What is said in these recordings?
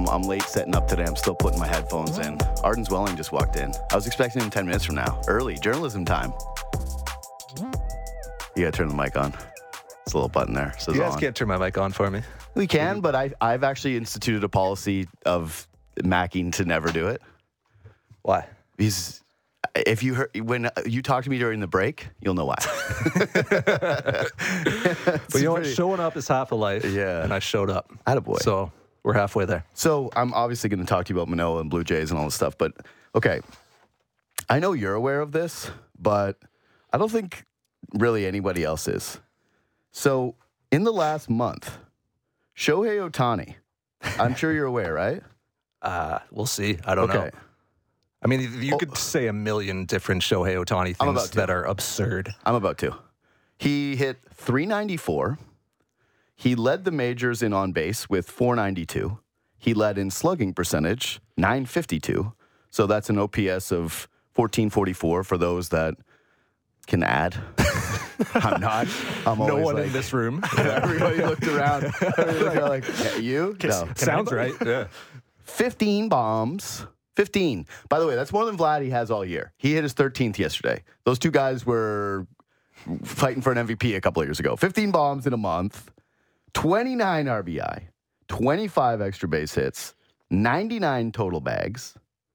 I'm late setting up today. I'm still putting my headphones in. Arden Zwelling just walked in. I was expecting him 10 minutes from now. Early. Journalism time. You gotta turn the mic on. It's a little button there. Says You guys on. can't turn my mic on for me. We can, but I've actually instituted a policy of macking to never do it. Why? Because if you heard when you talk to me during the break, you'll know why. But you know what? Showing up is half a life. Yeah. And I showed up. Attaboy. So we're halfway there. So I'm obviously going to talk to you about Manoah and Blue Jays and all this stuff, but okay. I know you're aware of this, but I don't think really anybody else is. So in the last month, Shohei Ohtani, I'm sure you're aware, right? We'll see. I don't know. I mean, you could say a million different Shohei Ohtani things that are absurd. I'm about to. He hit 394. He led the majors in on base with 492. He led in slugging percentage, 952. So that's an OPS of 1444 for those that can add. I'm not. I'm No always one like, in this room. Everybody looked around. Everybody like, yeah, you? No. Sounds right. Yeah. 15 bombs. 15. By the way, that's more than Vladdy has all year. He hit his 13th yesterday. Those two guys were fighting for an MVP a couple of years ago. 15 bombs in a month, 29 RBI, 25 extra base hits, 99 total bags.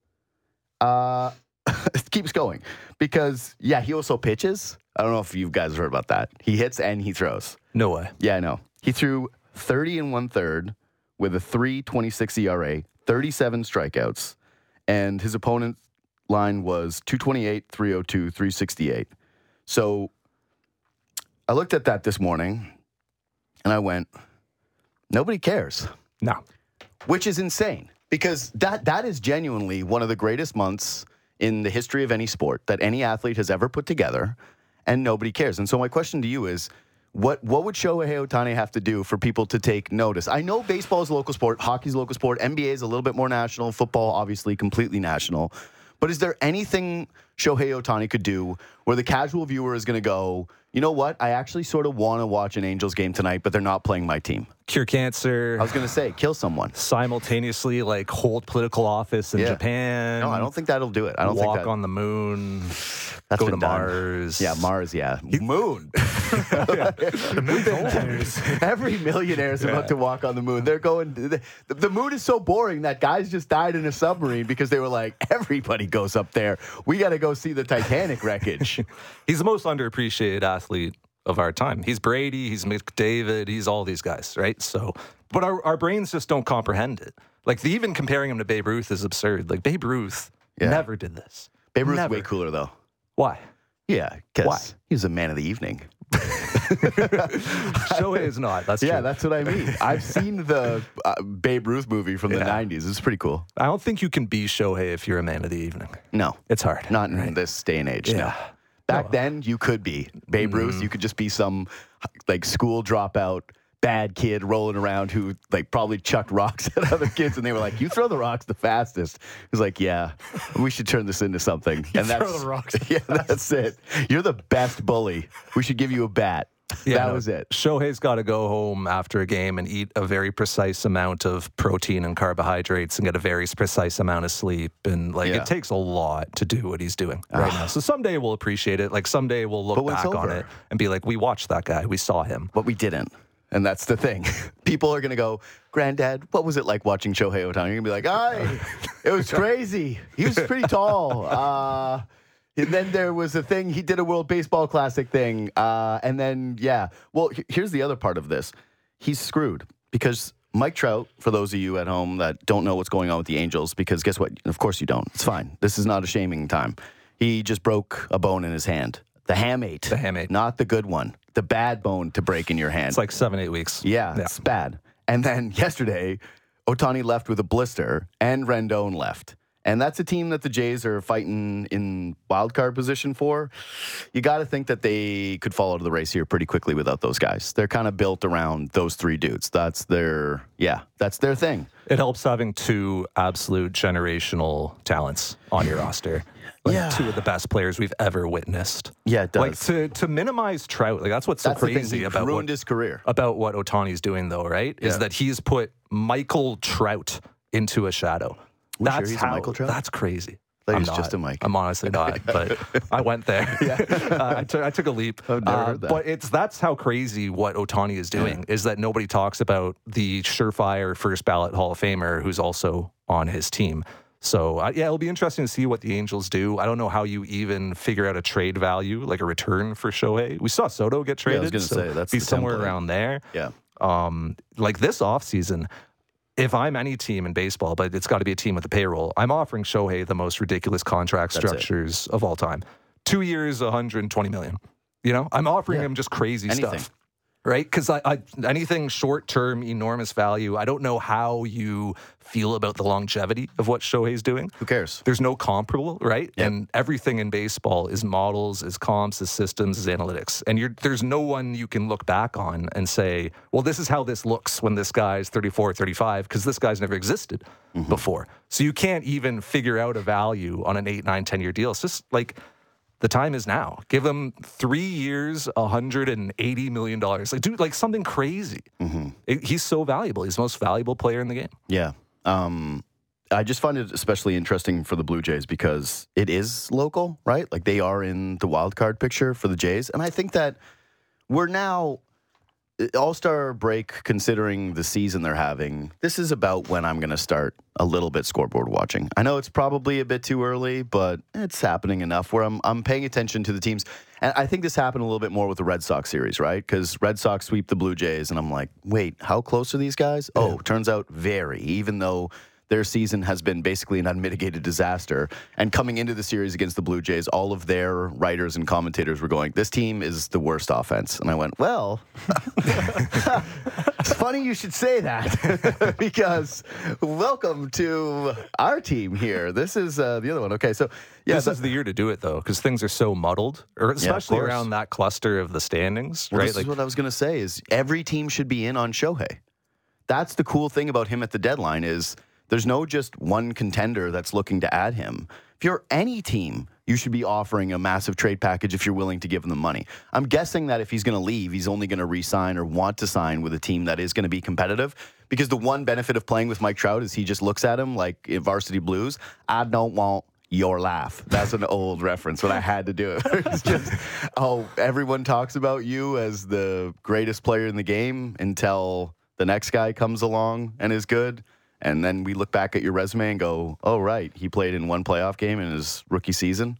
It keeps going because, yeah, he also pitches. I don't know if you guys have heard about that. He hits and he throws. No way. Yeah, I know. He threw 30 and 1/3 with a 3.26 ERA, 37 strikeouts, and his opponent's line was 228, 302, 368. So I looked at that this morning and I went, nobody cares. No. Which is insane because that is genuinely one of the greatest months in the history of any sport that any athlete has ever put together, and nobody cares. And so my question to you is, what would Shohei Ohtani have to do for people to take notice? I know baseball is a local sport, hockey's a local sport, NBA is a little bit more national, football obviously completely national. But is there anything Shohei Ohtani could do where the casual viewer is going to go, you know what, I actually sort of want to watch an Angels game tonight, but they're not playing my team? Cure cancer. I was going to say, kill someone. Simultaneously, like, hold political office in Japan. No, I don't think that'll do it. I don't think walk on the moon. That's go been to done. Mars. Yeah, Mars, yeah. Moon. Every millionaire is about to walk on the moon. They're going, the moon is so boring that guys just died in a submarine because they were like, everybody goes up there. We got to go see the Titanic wreckage. He's the most underappreciated athlete of our time. He's Brady, he's McDavid, he's all these guys, right? So, but our brains just don't comprehend it. Like, even comparing him to Babe Ruth is absurd. Like, Babe Ruth never did this. Babe Ruth's Never. way cooler, though. Why? Yeah, Why? because he was a man of the evening. Shohei is not. That's true. Yeah, that's what I mean. I've seen the Babe Ruth movie from the 90s. It's pretty cool. I don't think you can be Shohei if you're a man of the evening. No. It's hard. Not in this day and age, no. Yeah. Back then, you could be. Babe Ruth, you could just be some, like, school dropout, bad kid rolling around who, like, probably chucked rocks at other kids, and they were like, you throw the rocks the fastest. He was like, yeah, we should turn this into something. And throw the rocks the yeah, that's it. You're the best bully. We should give you a bat. That was it. Shohei's got to go home after a game and eat a very precise amount of protein and carbohydrates and get a very precise amount of sleep. And, like, it takes a lot to do what he's doing right now. So someday we'll appreciate it. Like, someday we'll look back on it and be like, we watched that guy. We saw him. But we didn't. And that's the thing. People are going to go, Granddad, what was it like watching Shohei Ohtani? You're going to be like, it was crazy. He was pretty tall. And then there was a thing, he did a World Baseball Classic thing. And then, well, here's the other part of this. He's screwed because Mike Trout, for those of you at home that don't know what's going on with the Angels, because guess what? Of course you don't. It's fine. This is not a shaming time. He just broke a bone in his hand. The hamate. The hamate. Not the good one. The bad bone to break in your hand. It's like 7-8 weeks. Yeah, it's bad. And then yesterday, Ohtani left with a blister and Rendon left. And that's a team that the Jays are fighting in wild card position for. You got to think that they could fall out of the race here pretty quickly without those guys. They're kind of built around those three dudes. That's their thing. It helps having two absolute generational talents on your roster. Like, two of the best players we've ever witnessed. Yeah, it does. Like, to minimize Trout, like, that's what's so crazy about ruined his career. About what Ohtani's doing, though, right? Is that he's put Michael Trout into a shadow. That's sure he's a Michael Trout? That's crazy. Like it's just a Mike. I'm honestly not, but I went there. I took a leap. I've never heard that. But that's how crazy what Ohtani is doing is that nobody talks about the surefire first ballot Hall of Famer who's also on his team. So, it'll be interesting to see what the Angels do. I don't know how you even figure out a trade value, like a return for Shohei. We saw Soto get traded. I was going to say, that's be somewhere around there. Yeah. Like this offseason, if I'm any team in baseball, but it's got to be a team with a payroll, I'm offering Shohei the most ridiculous contract structures of all time. 2 years, $120 million. You know, I'm offering him just crazy stuff. Right? Because anything short-term, enormous value, I don't know how you feel about the longevity of what Shohei's doing. Who cares? There's no comparable, right? Yep. And everything in baseball is models, is comps, is systems, is analytics. And there's no one you can look back on and say, well, this is how this looks when this guy's 34, 35, because this guy's never existed before. So you can't even figure out a value on an 8, 9, 10-year deal. It's just like... the time is now. Give him 3 years, $180 million. Like, dude, like something crazy. He's so valuable. He's the most valuable player in the game. Yeah. I just find it especially interesting for the Blue Jays because it is local, right? Like they are in the wild card picture for the Jays. And I think that we're now All-Star break, considering the season they're having, this is about when I'm going to start a little bit scoreboard watching. I know it's probably a bit too early, but it's happening enough where I'm paying attention to the teams. And I think this happened a little bit more with the Red Sox series, right? Because Red Sox sweep the Blue Jays, and I'm like, wait, how close are these guys? Yeah. Oh, turns out very, even though their season has been basically an unmitigated disaster. And coming into the series against the Blue Jays, all of their writers and commentators were going, this team is the worst offense. And I went, well, it's funny you should say that because welcome to our team here. This is the other one. Okay, so this is the year to do it, though, because things are so muddled, or especially around that cluster of the standings, well, right? This is what I was going to say is every team should be in on Shohei. That's the cool thing about him at the deadline is there's no just one contender that's looking to add him. If you're any team, you should be offering a massive trade package if you're willing to give them the money. I'm guessing that if he's going to leave, he's only going to re-sign or want to sign with a team that is going to be competitive. Because the one benefit of playing with Mike Trout is he just looks at him like in Varsity Blues. I don't want your laugh. That's an old reference, but I had to do it. It's just, everyone talks about you as the greatest player in the game until the next guy comes along and is good. And then we look back at your resume and go, oh, right, he played in one playoff game in his rookie season.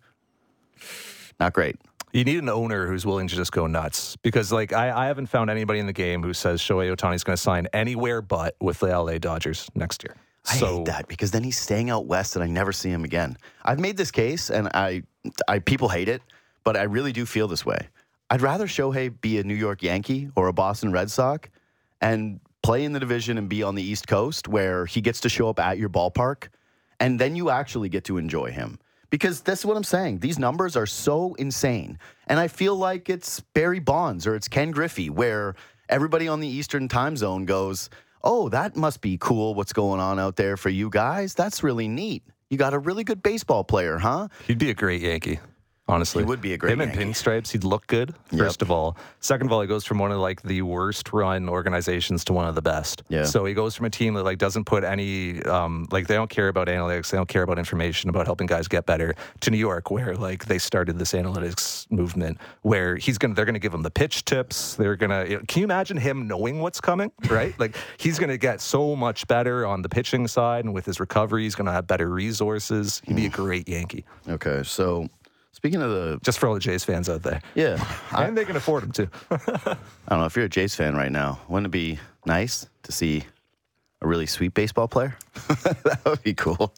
Not great. You need an owner who's willing to just go nuts. Because, like, I haven't found anybody in the game who says Shohei Ohtani's going to sign anywhere but with the LA Dodgers next year. I hate that because then he's staying out west and I never see him again. I've made this case and I people hate it, but I really do feel this way. I'd rather Shohei be a New York Yankee or a Boston Red Sox and play in the division and be on the East Coast where he gets to show up at your ballpark, and then you actually get to enjoy him. Because that's what I'm saying. These numbers are so insane. And I feel like it's Barry Bonds or it's Ken Griffey, where everybody on the Eastern time zone goes, oh, that must be cool what's going on out there for you guys. That's really neat. You got a really good baseball player, huh? He'd be a great Yankee. Honestly, he would be a great Yankee. In pinstripes, he'd look good, first of all. Second of all, he goes from one of like the worst run organizations to one of the best. Yeah. So he goes from a team that like doesn't put any like they don't care about analytics, they don't care about information about helping guys get better, to New York where like they started this analytics movement where they're gonna give him the pitch tips. They're gonna can you imagine him knowing what's coming, right? Like he's gonna get so much better on the pitching side, and with his recovery, he's gonna have better resources. He'd be a great Yankee. Okay, so speaking of the... Just for all the Jays fans out there. Yeah. And they can afford him, too. I don't know. If you're a Jays fan right now, wouldn't it be nice to see a really sweet baseball player? That would be cool.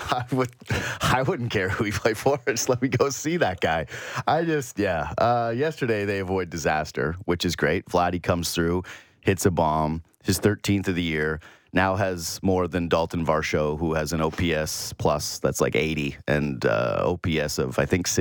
I wouldn't care who he played for. Just let me go see that guy. Yesterday they avoid disaster, which is great. Vladdy comes through, hits a bomb, his 13th of the year. Now has more than Dalton Varsho, who has an OPS plus that's like 80 and OPS of, I think,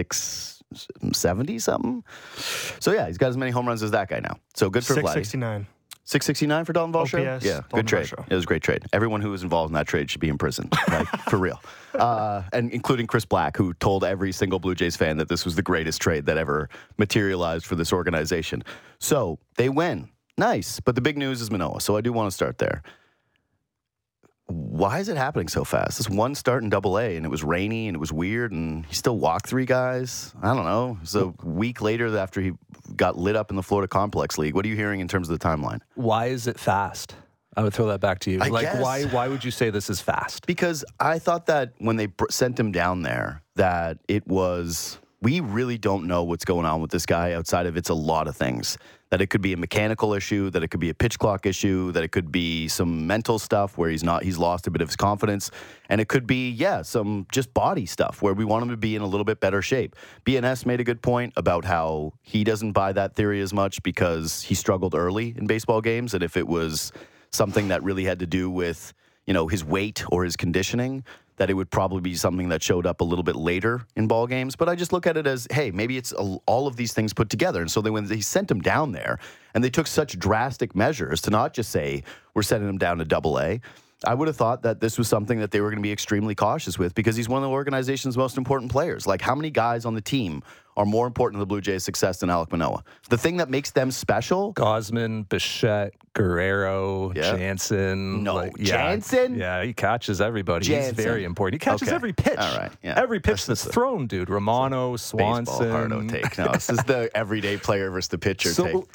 670 something. So, yeah, he's got as many home runs as that guy now. So good for Vladdy. 669. 669 for Dalton Varsho? OPS, yeah, Dalton good trade. Varsho. It was a great trade. Everyone who was involved in that trade should be in prison, like, for real. And including Chris Black, who told every single Blue Jays fan that this was the greatest trade that ever materialized for this organization. So they win. Nice. But the big news is Manoah, so I do want to start there. why is it happening so fast? This one start in Double-A, and it was rainy, and it was weird, and he still walked 3 guys. I don't know. It was a week later after he got lit up in the Florida Complex League. What are you hearing in terms of the timeline? Why is it fast? I would throw that back to you. I guess. Why would you say this is fast? Because I thought that when they sent him down there, that it was, we really don't know what's going on with this guy outside of it's a lot of things. That it could be a mechanical issue, that it could be a pitch clock issue, that it could be some mental stuff where he's lost a bit of his confidence. And it could be, some just body stuff where we want him to be in a little bit better shape. BNS made a good point about how he doesn't buy that theory as much because he struggled early in baseball games. And if it was something that really had to do with, his weight or his conditioning, that it would probably be something that showed up a little bit later in ball games. But I just look at it as, hey, maybe it's all of these things put together. And so when they sent him down there and they took such drastic measures to not just say, we're sending him down to Double-A, I would have thought that this was something that they were going to be extremely cautious with because he's one of the organization's most important players. Like, how many guys on the team are more important to the Blue Jays' success than Alek Manoah? The thing that makes them special... Gausman, Bichette, Guerrero, Jansen. Jansen? Yeah, he catches everybody. Jansen. He's very important. He catches every pitch. All right. Yeah. Every pitch that's thrown, dude. Romano, Swanson. Baseball take. No, this is the everyday player versus the pitcher take. So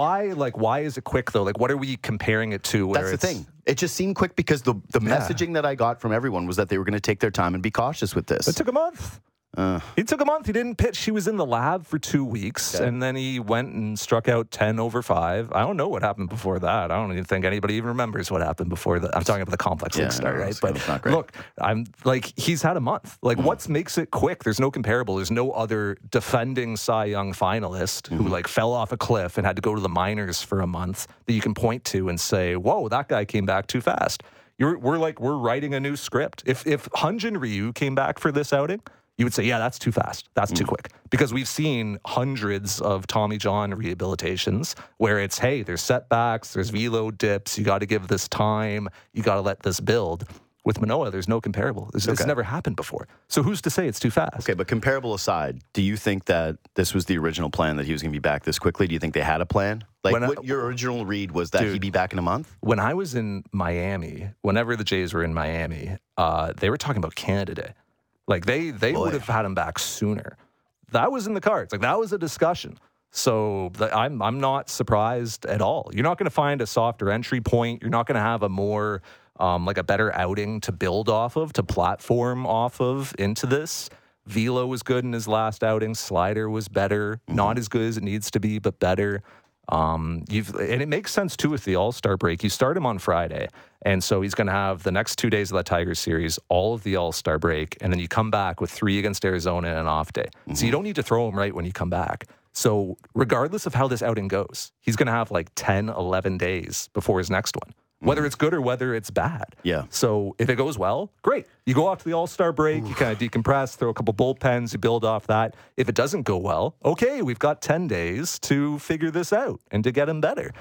why is it quick, though? Like, what are we comparing it to? That's the thing. It just seemed quick because the messaging that I got from everyone was that they were going to take their time and be cautious with this. It took a month. He took a month. He didn't pitch. He was in the lab for 2 weeks, and then he went and struck out 10 over 5. I don't know what happened before that. I don't even think anybody even remembers what happened before that. I'm talking about the complex league start, right? But not great. Look, I'm like, he's had a month. Like, what makes it quick? There's no comparable. There's no other defending Cy Young finalist who like fell off a cliff and had to go to the minors for a month that you can point to and say, whoa, that guy came back too fast. We're writing a new script. If Hyun-Jin Ryu came back for this outing, you would say, yeah, that's too fast. That's too quick. Because we've seen hundreds of Tommy John rehabilitations where it's, hey, there's setbacks, there's velo dips, you got to give this time, you got to let this build. With Manoah, there's no comparable. It's never happened before. So who's to say it's too fast? Okay, but comparable aside, do you think that this was the original plan, that he was going to be back this quickly? Do you think they had a plan? Like, your original read was that he'd be back in a month? When I was in Miami, whenever the Jays were in Miami, they were talking about Canada Day. Like, they would have had him back sooner. That was in the cards. Like, that was a discussion. So I'm not surprised at all. You're not going to find a softer entry point. You're not going to have a more, like a better outing to build off of, to platform off of into this. Velo was good in his last outing. Slider was better. Not as good as it needs to be, but better. And it makes sense, too, with the All-Star break. You start him on Friday, and so he's going to have the next 2 days of that Tigers series, all of the All-Star break, and then you come back with 3 against Arizona and an off day. So you don't need to throw him right when you come back. So regardless of how this outing goes, he's going to have like 10, 11 days before his next one, whether it's good or whether it's bad. Yeah. So if it goes well, great. You go off to the All-Star break, you kind of decompress, throw a couple bullpens, you build off that. If it doesn't go well, okay, we've got 10 days to figure this out and to get him better.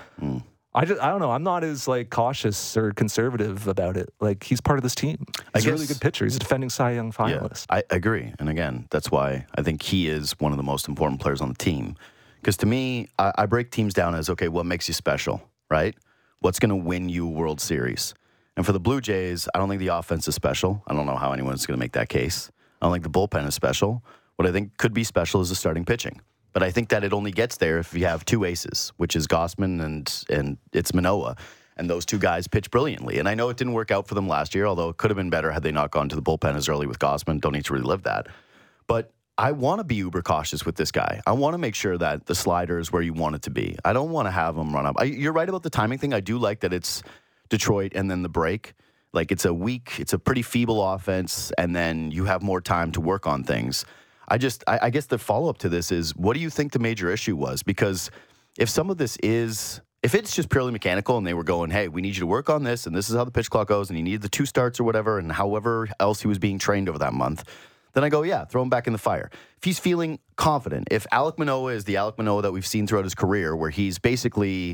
I don't know. I'm not as like cautious or conservative about it. Like, he's part of this team. He's a really good pitcher. He's a defending Cy Young finalist. Yeah, I agree. And again, that's why I think he is one of the most important players on the team. Because to me, I break teams down as, okay, what makes you special, right? What's going to win you a World Series? And for the Blue Jays, I don't think the offense is special. I don't know how anyone's going to make that case. I don't think the bullpen is special. What I think could be special is the starting pitching. But I think that it only gets there if you have 2 aces, which is Gausman and it's Manoah. And those 2 guys pitch brilliantly. And I know it didn't work out for them last year, although it could have been better had they not gone to the bullpen as early with Gausman. Don't need to relive that. But I want to be uber cautious with this guy. I want to make sure that the slider is where you want it to be. I don't want to have him run up. You're right about the timing thing. I do like that it's Detroit and then the break. Like, it's a pretty feeble offense, and then you have more time to work on things. I guess the follow-up to this is, what do you think the major issue was? Because if some of this is, if it's just purely mechanical and they were going, hey, we need you to work on this, and this is how the pitch clock goes, and you need the 2 starts or whatever, and however else he was being trained over that month, then I go, yeah, throw him back in the fire. If he's feeling confident, if Alek Manoah is the Alek Manoah that we've seen throughout his career, where he's basically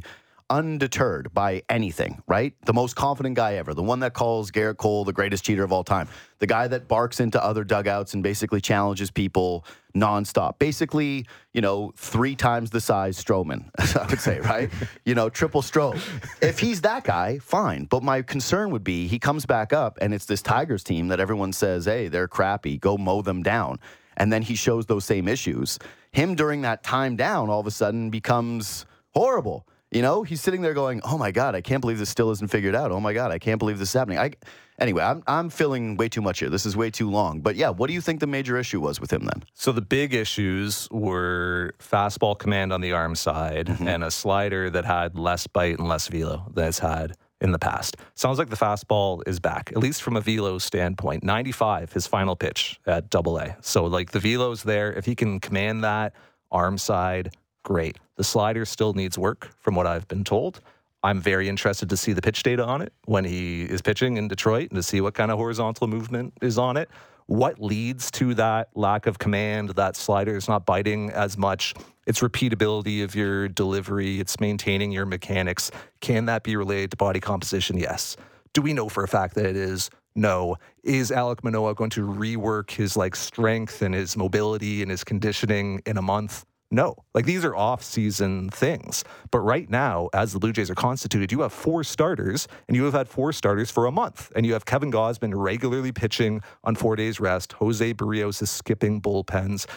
undeterred by anything, right? The most confident guy ever, the one that calls Garrett Cole the greatest cheater of all time, the guy that barks into other dugouts and basically challenges people nonstop. Basically, 3 times the size Stroman, I would say, right? Triple stroke. If he's that guy, fine. But my concern would be he comes back up and it's this Tigers team that everyone says, hey, they're crappy, go mow them down. And then he shows those same issues. Him during that time down all of a sudden becomes horrible. He's sitting there going, oh, my God, I can't believe this still isn't figured out. Oh, my God, I can't believe this is happening. Anyway, I'm feeling way too much here. This is way too long. But, yeah, what do you think the major issue was with him then? So the big issues were fastball command on the arm side and a slider that had less bite and less velo than it's had in the past. Sounds like the fastball is back, at least from a velo standpoint. 95, his final pitch at AA. So, the velo's there. If he can command that arm side, great. The slider still needs work, from what I've been told. I'm very interested to see the pitch data on it when he is pitching in Detroit and to see what kind of horizontal movement is on it. What leads to that lack of command, that slider is not biting as much? It's repeatability of your delivery. It's maintaining your mechanics. Can that be related to body composition? Yes. Do we know for a fact that it is? No. Is Alek Manoah going to rework his strength and his mobility and his conditioning in a month? No. These are off-season things. But right now, as the Blue Jays are constituted, you have 4 starters, and you have had 4 starters for a month. And you have Kevin Gausman regularly pitching on 4 days rest. Jose Barrios is skipping bullpens.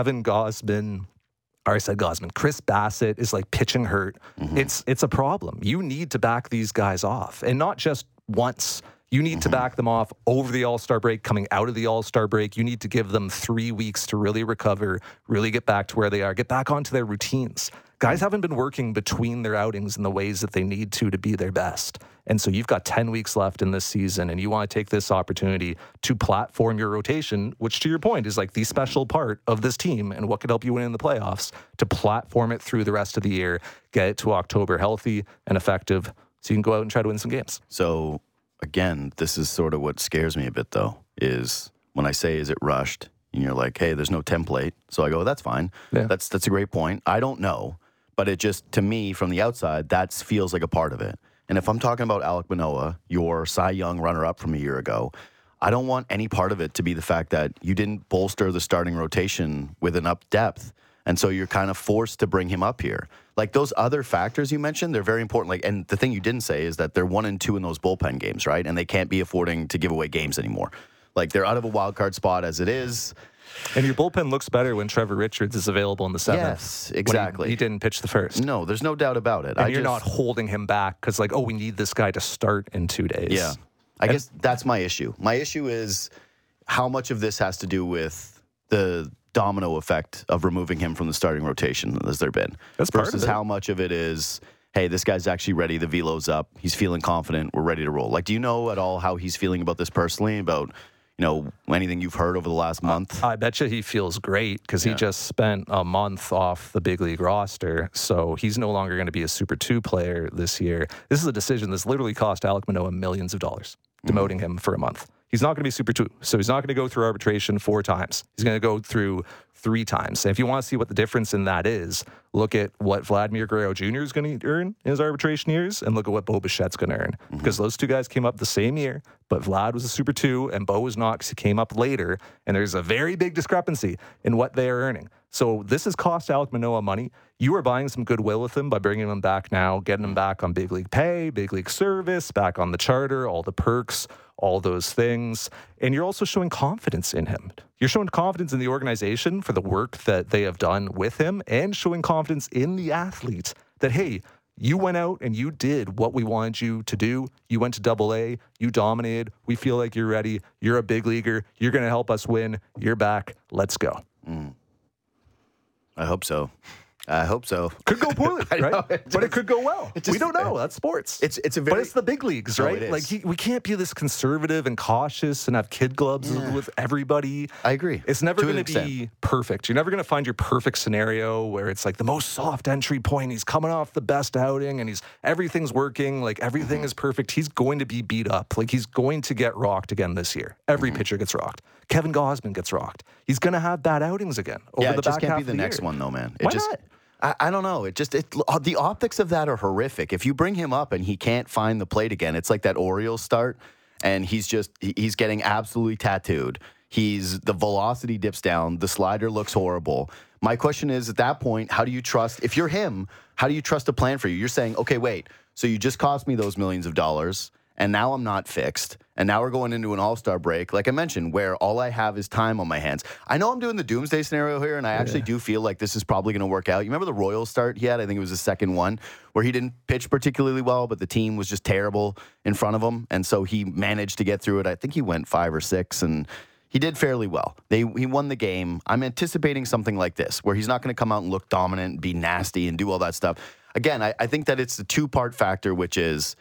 Chris Bassett is pitching hurt. It's a problem. You need to back these guys off, and not just once. You need to back them off over the All-Star break, coming out of the All-Star break. You need to give them 3 weeks to really recover, really get back to where they are, get back onto their routines. Guys haven't been working between their outings in the ways that they need to be their best. And so you've got 10 weeks left in this season, and you want to take this opportunity to platform your rotation, which, to your point, is the special part of this team and what could help you win in the playoffs, to platform it through the rest of the year, get it to October healthy and effective so you can go out and try to win some games. So, again, this is sort of what scares me a bit, though, is when I say, is it rushed? And you're like, hey, there's no template. So I go, that's fine. Yeah. That's a great point. I don't know. But it just, to me, from the outside, that feels like a part of it. And if I'm talking about Alek Manoah, your Cy Young runner-up from a year ago, I don't want any part of it to be the fact that you didn't bolster the starting rotation with enough depth. And so you're kind of forced to bring him up here. Those other factors you mentioned, they're very important. And the thing you didn't say is that they're 1-2 in those bullpen games, right? And they can't be affording to give away games anymore. They're out of a wild card spot as it is. And your bullpen looks better when Trevor Richards is available in the 7th. Yes, exactly. He didn't pitch the first. No, there's no doubt about it. And you're not holding him back because, we need this guy to start in 2 days. Yeah. I guess that's my issue. My issue is how much of this has to do with the domino effect of removing him from the starting rotation as there been. That's versus how much of it is, hey, this guy's actually ready. The velo's up. He's feeling confident. We're ready to roll. Do you know at all how he's feeling about this personally, about anything you've heard over the last month? I bet you he feels great because he just spent a month off the big league roster. So he's no longer going to be a Super 2 player this year. This is a decision that's literally cost Alek Manoah millions of dollars, demoting him for a month. He's not going to be Super 2. So he's not going to go through arbitration 4 times. He's going to go through 3 times. And if you want to see what the difference in that is, look at what Vladimir Guerrero Jr. is going to earn in his arbitration years and look at what Bo Bichette's going to earn. Because those 2 guys came up the same year, but Vlad was a Super 2 and Bo was not because he came up later. And there's a very big discrepancy in what they are earning. So this has cost Alek Manoah money. You are buying some goodwill with him by bringing him back now, getting him back on big league pay, big league service, back on the charter, all the perks, all those things. And you're also showing confidence in him. You're showing confidence in the organization for the work that they have done with him and showing confidence in the athlete that, hey, you went out and you did what we wanted you to do. You went to AA. You dominated. We feel like you're ready. You're a big leaguer. You're going to help us win. You're back. Let's go. I hope so. I hope so. Could go poorly, right? But it could go well. We don't know. That's sports. But it's the big leagues, right? We can't be this conservative and cautious and have kid gloves with everybody. I agree. It's never going to be perfect. You're never going to find your perfect scenario where it's the most soft entry point. He's coming off the best outing and everything's working. Everything is perfect. He's going to be beat up. He's going to get rocked again this year. Every pitcher gets rocked. Kevin Gausman gets rocked. He's going to have bad outings again over the back half of the year. It just can't be the next one, though, man. Why not? I don't know. The optics of that are horrific. If you bring him up and he can't find the plate again, it's like that Orioles start, and he's getting absolutely tattooed. The velocity dips down. The slider looks horrible. My question is, at that point, how do you trust? If you're him, how do you trust a plan for you? You're saying, okay, wait. So you just cost me those millions of dollars, and now I'm not fixed. And now we're going into an all-star break, like I mentioned, where all I have is time on my hands. I know I'm doing the doomsday scenario here, and I actually do feel like this is probably going to work out. You remember the Royals start he had? I think it was the second one, where he didn't pitch particularly well, but the team was just terrible in front of him. And so he managed to get through it. I think he went 5 or 6, and he did fairly well. He won the game. I'm anticipating something like this, where he's not going to come out and look dominant and be nasty and do all that stuff. Again, I think that it's the two-part factor, which is,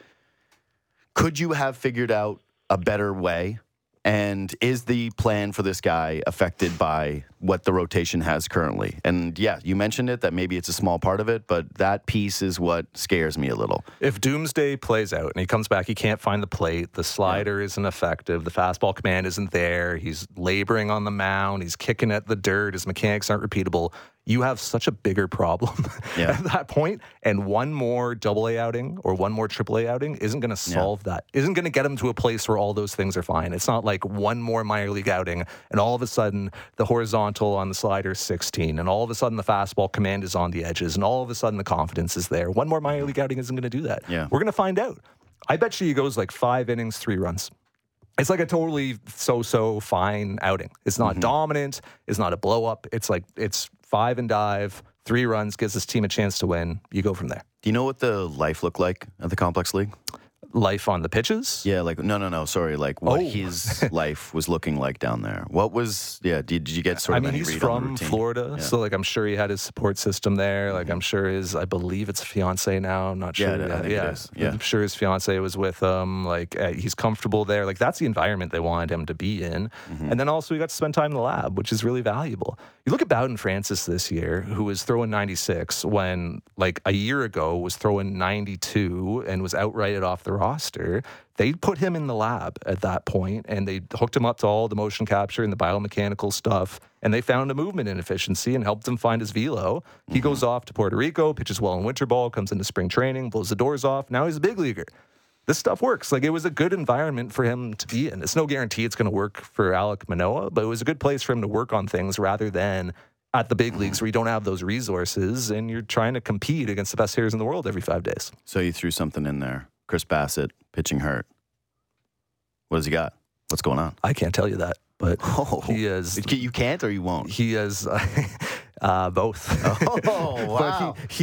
could you have figured out a better way? And is the plan for this guy affected by what the rotation has currently? And yeah, you mentioned it, that maybe it's a small part of it, but that piece is what scares me a little. If doomsday plays out and he comes back, he can't find the plate, the slider isn't effective, the fastball command isn't there, he's laboring on the mound, he's kicking at the dirt, his mechanics aren't repeatable, you have such a bigger problem at that point, and one more AA outing or one more AAA outing isn't going to solve that. Isn't going to get him to a place where all those things are fine. It's not like one more minor league outing and all of a sudden the horizontal on the slider is 16 and all of a sudden the fastball command is on the edges and all of a sudden the confidence is there. One more minor league outing isn't going to do that. Yeah. We're going to find out. I bet you he goes like 5 innings, 3 runs. It's like a totally so-so fine outing. It's not dominant. It's not a blow-up. It's 5 and dive, 3 runs, gives this team a chance to win. You go from there. Do you know what the life looked like at the Complex League? Life on the pitches? Yeah, no. Sorry, like what his life was looking like down there. What was? Yeah, did you get sort of? He's from Florida, so like I'm sure he had his support system there. Like I'm sure I believe it's a fiance now. I'm not sure. I think it is. Yeah, I'm sure his fiance was with him. Like he's comfortable there. Like that's the environment they wanted him to be in. And then also he got to spend time in the lab, which is really valuable. You look at Bowden Francis this year, who was throwing 96 when like a year ago was throwing 92 and was outrighted off the roster. They put him in the lab at that point and they hooked him up to all the motion capture and the biomechanical stuff. And they found a movement inefficiency and helped him find his velo. He goes off to Puerto Rico, pitches well in winter ball, comes into spring training, blows the doors off. Now he's a big leaguer. This stuff works. Like, it was a good environment for him to be in. It's no guarantee it's going to work for Alek Manoah, but it was a good place for him to work on things rather than at the big leagues where you don't have those resources and you're trying to compete against the best hitters in the world every 5 days. So you threw something in there. Chris Bassitt, pitching hurt. What has he got? What's going on? I can't tell you that, but he is. You can't or you won't? He is both. Oh, wow. But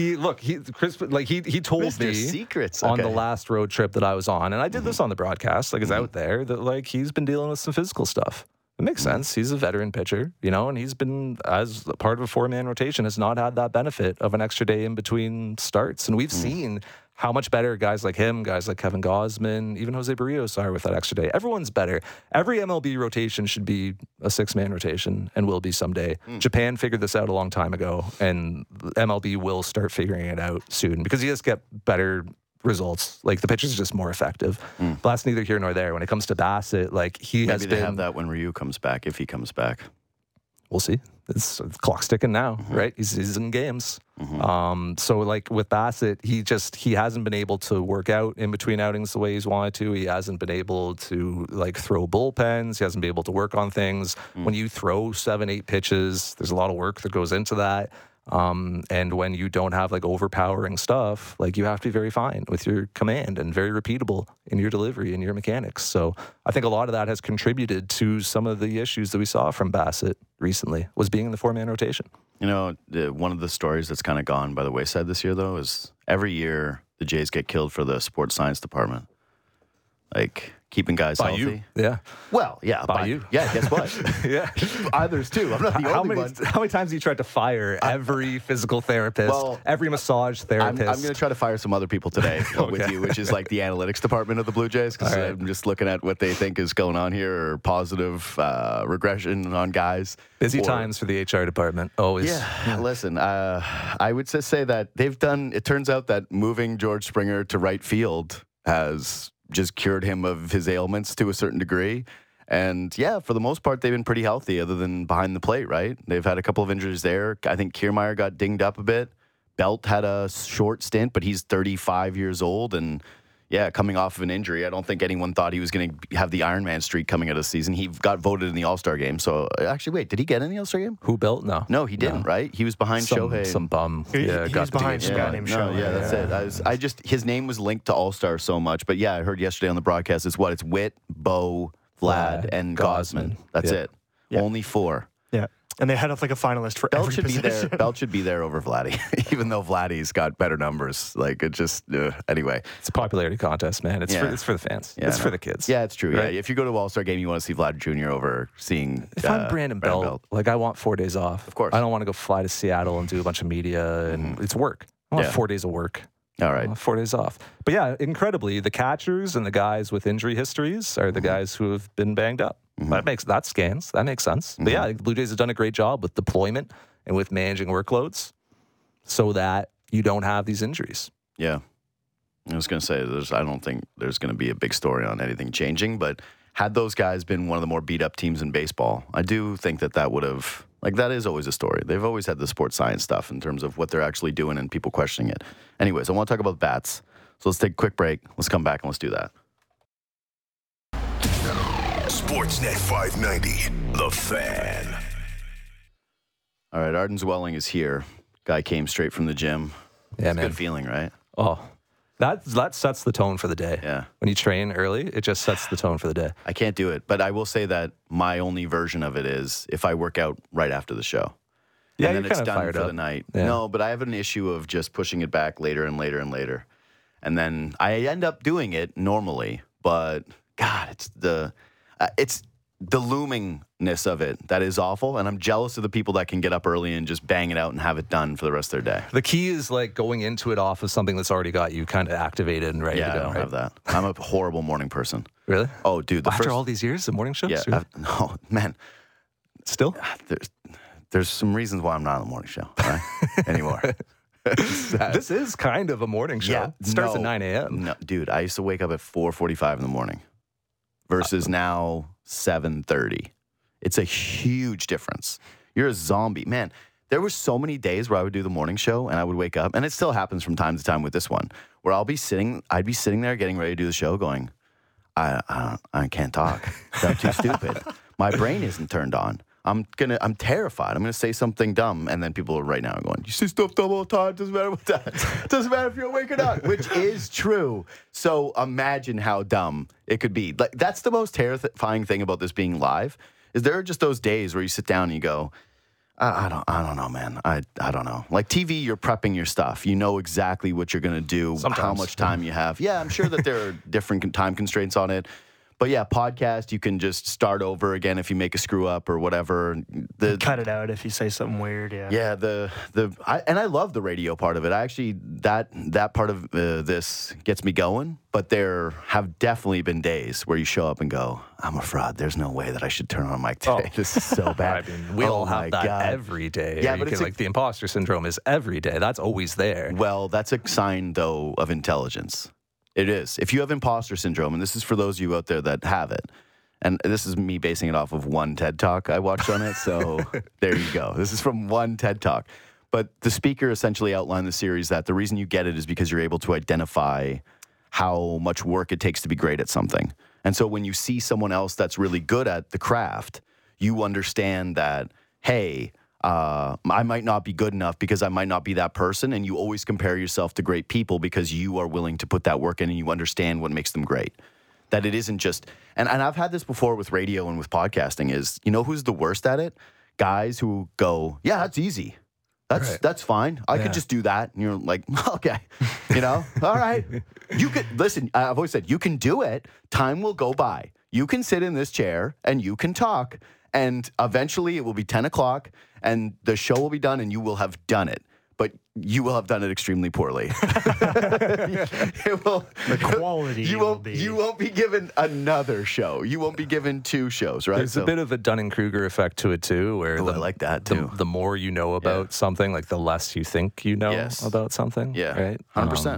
he told Mr. me Secrets. on the last road trip that I was on, and I did this on the broadcast, like it's out there, that like he's been dealing with some physical stuff. It makes sense. He's a veteran pitcher, and he's been, as part of a 4-man rotation, has not had that benefit of an extra day in between starts. And we've seen how much better guys like him, guys like Kevin Gausman, even Jose Barrios are with that extra day. Everyone's better. Every MLB rotation should be a 6-man rotation and will be someday. Japan figured this out a long time ago, and MLB will start figuring it out soon because he has get better results. Like, the pitchers are just more effective. But that's neither here nor there. When it comes to Bassitt, like, maybe they have that when Ryu comes back, if he comes back. We'll see. The clock's ticking now, right? He's in games. So like with Bassitt, he hasn't been able to work out in between outings the way he's wanted to. He hasn't been able to like throw bullpens. He hasn't been able to work on things. When you throw 7-8 pitches, there's a lot of work that goes into that. And when you don't have like overpowering stuff, like you have to be very fine with your command and very repeatable in your delivery and your mechanics. So I think a lot of that has contributed to some of the issues that we saw from Bassitt recently, was being in the 4-man rotation. One of the stories that's kind of gone by the wayside this year, though, is every year the Jays get killed for the sports science department. Like, keeping guys by healthy. You. Yeah. Well, yeah. By you. Yeah, guess what? Yeah. Others, too. I'm not the only one. How many times have you tried to fire every physical therapist, every massage therapist? I'm going to try to fire some other people today with you, which is like the analytics department of the Blue Jays, because I'm just looking at what they think is going on here, or positive regression on guys. Busy times for the HR department, always. Yeah. Listen, I would just say that it turns out that moving George Springer to right field has just cured him of his ailments to a certain degree. And yeah, for the most part, they've been pretty healthy other than behind the plate, right? They've had a couple of injuries there. I think Kiermaier got dinged up a bit. Belt had a short stint, but he's 35 years old and coming off of an injury. I don't think anyone thought he was going to have the Ironman streak coming out of the season. He got voted in the All-Star game. So actually, wait, did he get in the All-Star game? Who Belt? No, he didn't. Right? He was behind Shohei. Some bum. He was behind some guy named Shohei. Yeah, that's it. I just his name was linked to All-Star so much. But I heard yesterday on the broadcast. It's Witt, Bo, Vlad, and Gausman. That's it. Yeah. Only 4. Yeah. And they had a finalist for Belt every should position. be there. Belt should be there over Vladdy, even though Vladdy's got better numbers. It just anyway. It's a popularity contest, man. It's for the fans. It's for the kids. Yeah, it's true. Right? Yeah, if you go to an All-Star game, you want to see Vlad Jr. over seeing. If I'm Brandon Belt, I want 4 days off. Of course, I don't want to go fly to Seattle and do a bunch of media, and it's work. I want 4 days of work. All right. 4 days off. But incredibly, the catchers and the guys with injury histories are the guys who have been banged up. That scans. That makes sense. But Blue Jays have done a great job with deployment and with managing workloads so that you don't have these injuries. Yeah. I was going to say, I don't think there's going to be a big story on anything changing, but had those guys been one of the more beat up teams in baseball, I do think that would have, that is always a story. They've always had the sports science stuff in terms of what they're actually doing and people questioning it. Anyways, I want to talk about bats. So let's take a quick break. Let's come back and let's do that. Sportsnet 590, The Fan. All right, Arden Zwelling is here. Guy came straight from the gym. Yeah, it's man. A good feeling, right? Oh, that sets the tone for the day. Yeah. When you train early, it just sets the tone for the day. I can't do it, but I will say that my only version of it is if I work out right after the show. Yeah, and then you're it's kind of done fired for up. the night. Yeah. No, but I have an issue of just pushing it back later and later and later. And then I end up doing it normally, but God, it's the loomingness of it that is awful. And I'm jealous of the people that can get up early and just bang it out and have it done for the rest of their day. The key is going into it off of something that's already got you kind of activated and ready to go. I don't have that. I'm a horrible morning person. Really? Oh, dude. After all these years, the morning show? Yeah. No, man. Still? There's some reasons why I'm not on the morning show anymore. This is kind of a morning show. Yeah, it starts at 9 a.m. No, dude, I used to wake up at 4:45 in the morning versus now 7:30. It's a huge difference. You're a zombie. Man, there were so many days where I would do the morning show and I would wake up, and it still happens from time to time with this one, where I'd be sitting there getting ready to do the show going, I can't talk. I'm too stupid. My brain isn't turned on. I'm terrified. I'm gonna say something dumb, and then people are right now going, "You say stuff dumb all the time. Doesn't matter what that. Doesn't matter if you're awake or not," which is true. So imagine how dumb it could be. That's the most terrifying thing about this being live. Is there are just those days where you sit down and you go, I don't know, man. I don't know. Like TV, you're prepping your stuff. You know exactly what you're gonna do, how much time you have. Yeah, I'm sure that there are different time constraints on it. But yeah, podcast, you can just start over again if you make a screw up or whatever. Cut it out if you say something weird. Yeah. Yeah. I love the radio part of it. I actually that part of this gets me going. But there have definitely been days where you show up and go, "I'm a fraud. There's no way that I should turn on a mic today. Oh. This is so bad." I mean, we all have that every day. Yeah, but it's the imposter syndrome is every day. That's always there. Well, that's a sign though of intelligence. It is. If you have imposter syndrome, and this is for those of you out there that have it, and this is me basing it off of one TED Talk I watched on it, so there you go. This is from one TED Talk. But the speaker essentially outlined the series that the reason you get it is because you're able to identify how much work it takes to be great at something. And so when you see someone else that's really good at the craft, you understand that, hey, I might not be good enough because I might not be that person, and you always compare yourself to great people because you are willing to put that work in and you understand what makes them great. That it isn't just, and I've had this before with radio and with podcasting is, you know who's the worst at it? Guys who go, yeah, that's easy. That's fine. I could just do that. And you're like, okay, all right. You could, listen, I've always said, you can do it. Time will go by. You can sit in this chair and you can talk. And eventually it will be 10 o'clock and the show will be done and you will have done it. But you will have done it extremely poorly. The quality you won't be given another show. You won't be given 2 shows, right? There's a bit of a Dunning-Kruger effect to it, too, where I like that, too. The more you know about something, the less you think you know about something. Yeah, right? 100%.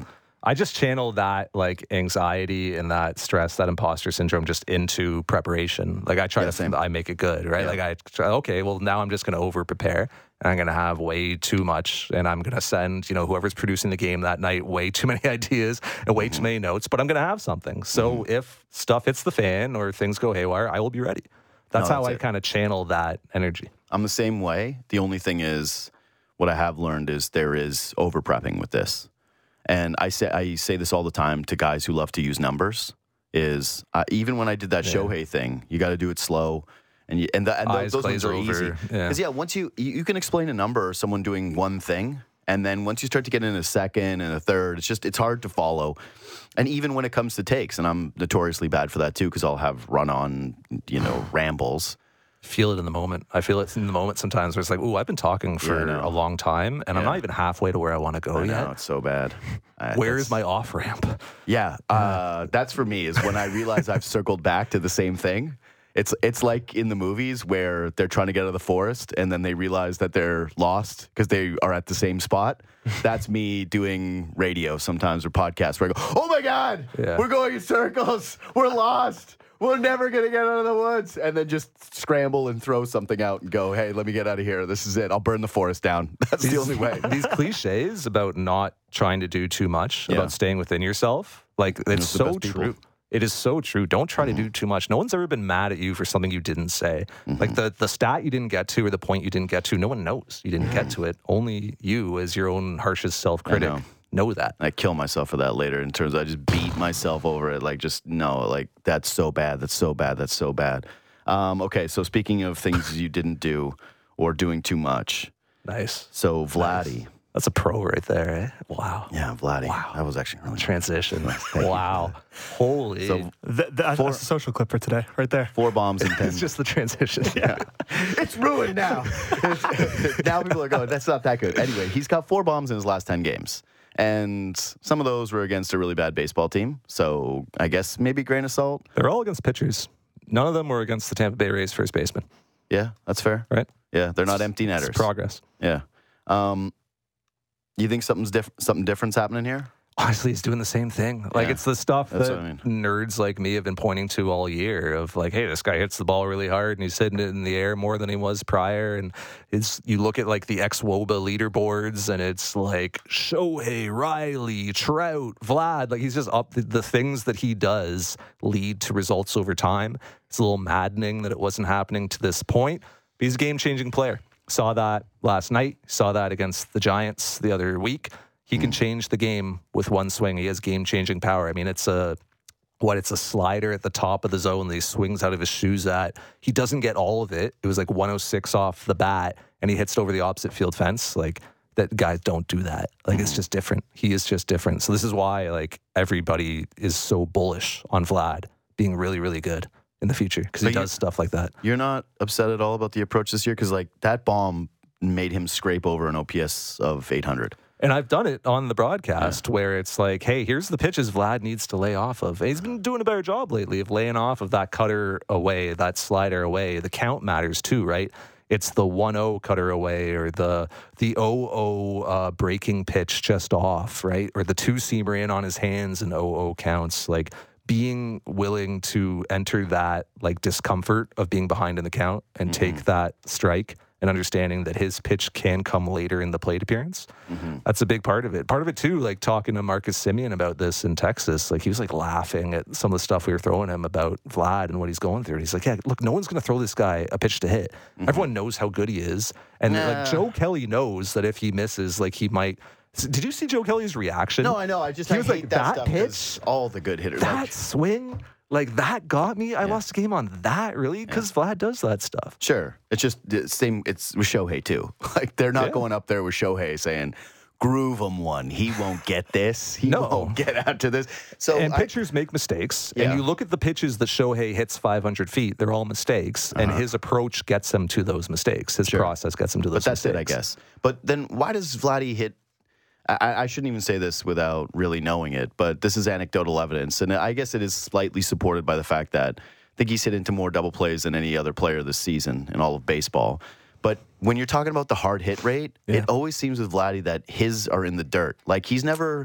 I just channel that like anxiety and that stress, that imposter syndrome just into preparation. Like I try I make it good, right? Like I try, okay, well now I'm just going to over prepare and I'm going to have way too much and I'm going to send, whoever's producing the game that night way too many ideas and way too many notes, but I'm going to have something. So if stuff hits the fan or things go haywire, I will be ready. That's how I kind of channel that energy. I'm the same way. The only thing is what I have learned is there is over prepping with this. And I say this all the time to guys who love to use numbers. Is even when I did that Shohei thing, you got to do it slow, and those ones are easy. Because once you can explain a number or someone doing one thing, and then once you start to get in a second and a third, it's hard to follow. And even when it comes to takes, and I'm notoriously bad for that too, because I'll have run on rambles. Feel it in the moment. I feel it in the moment sometimes where it's like, ooh, I've been talking for a long time and I'm not even halfway to where I want to go yet. It's so bad. Where is my off ramp? Yeah. That's for me is when I realize I've circled back to the same thing. It's like in the movies where they're trying to get out of the forest and then they realize that they're lost because they are at the same spot. That's me doing radio sometimes or podcasts where I go, oh my God, we're going in circles. We're lost. We're never going to get out of the woods. And then just scramble and throw something out and go, hey, let me get out of here. This is it. I'll burn the forest down. That's the only way. These cliches about not trying to do too much, about staying within yourself, like it's so true. It is so true. Don't try to do too much. No one's ever been mad at you for something you didn't say. Like the stat you didn't get to or the point you didn't get to, no one knows you didn't get to it. Only you as your own harshest self-critic know that. I kill myself for that later in terms of I just beat myself over it. Like, that's so bad. That's so bad. That's so bad. Okay, so speaking of things you didn't do or doing too much. Nice. So, Vladdy. Nice. That's a pro right there, eh? Wow. Yeah, Vladdy. Wow. That was actually really transition. Wow. Holy. So, that's a social clip for today, right there. 4 bombs and 10. It's just the transition. Yeah. It's ruined now. Now people are going, that's not that good. Anyway, he's got 4 bombs in his last 10 games. And some of those were against a really bad baseball team. So I guess maybe grain of salt. They're all against pitchers. None of them were against the Tampa Bay Rays first baseman. Yeah, that's fair. Right? Yeah, they're not empty netters. It's progress. Yeah. You think something different's happening here? Honestly, he's doing the same thing. Like, it's the stuff that nerds like me have been pointing to all year of like, hey, this guy hits the ball really hard and he's hitting it in the air more than he was prior. And you look at like the ex-WOBA leaderboards and it's like Shohei, Riley, Trout, Vlad. Like, he's just up. The things that he does lead to results over time. It's a little maddening that it wasn't happening to this point. But he's a game-changing player. Saw that last night. Saw that against the Giants the other week. He can change the game with one swing. He has game-changing power. I mean, it's a slider at the top of the zone that he swings out of his shoes at. He doesn't get all of it. It was like 106 off the bat, and he hits it over the opposite field fence. Like, that guys don't do that. Like, it's just different. He is just different. So this is why, like, everybody is so bullish on Vlad being really, really good in the future because he does stuff like that. You're not upset at all about the approach this year? Because, like, that bomb made him scrape over an OPS of 800. And I've done it on the broadcast where it's like, hey, here's the pitches Vlad needs to lay off of. He's been doing a better job lately of laying off of that cutter away, that slider away. The count matters too, right? It's the 1-0 cutter away or the 0-0 breaking pitch just off, right? Or the 2-seamer in on his hands and 0-0 counts. Like, being willing to enter that like discomfort of being behind in the count and take that strike and understanding that his pitch can come later in the plate appearance. That's a big part of it. Part of it too, like talking to Marcus Semien about this in Texas, like he was like laughing at some of the stuff we were throwing him about Vlad and what he's going through. And he's like, yeah, look, no one's going to throw this guy a pitch to hit. Everyone knows how good he is. And like Joe Kelly knows that if he misses, like he might. Did you see Joe Kelly's reaction? No, I know. I was hate like, that stuff pitch, all the good hitters. That swing, like that got me. I lost a game on that, really, because Vlad does that stuff. Sure. It's just the same. It's with Shohei, too. Like, they're not going up there with Shohei saying, groove him one. He won't get this. He won't get out to this. So pitchers make mistakes. And you look at the pitches that Shohei hits 500 feet, they're all mistakes. And his approach gets him to those mistakes. His process gets him to those mistakes. But that's it, I guess. But then why does Vladdy hit? I shouldn't even say this without really knowing it, but this is anecdotal evidence. And I guess it is slightly supported by the fact that I think he's hit into more double plays than any other player this season in all of baseball. But when you're talking about the hard hit rate, it always seems with Vladdy that his are in the dirt. Like, he's never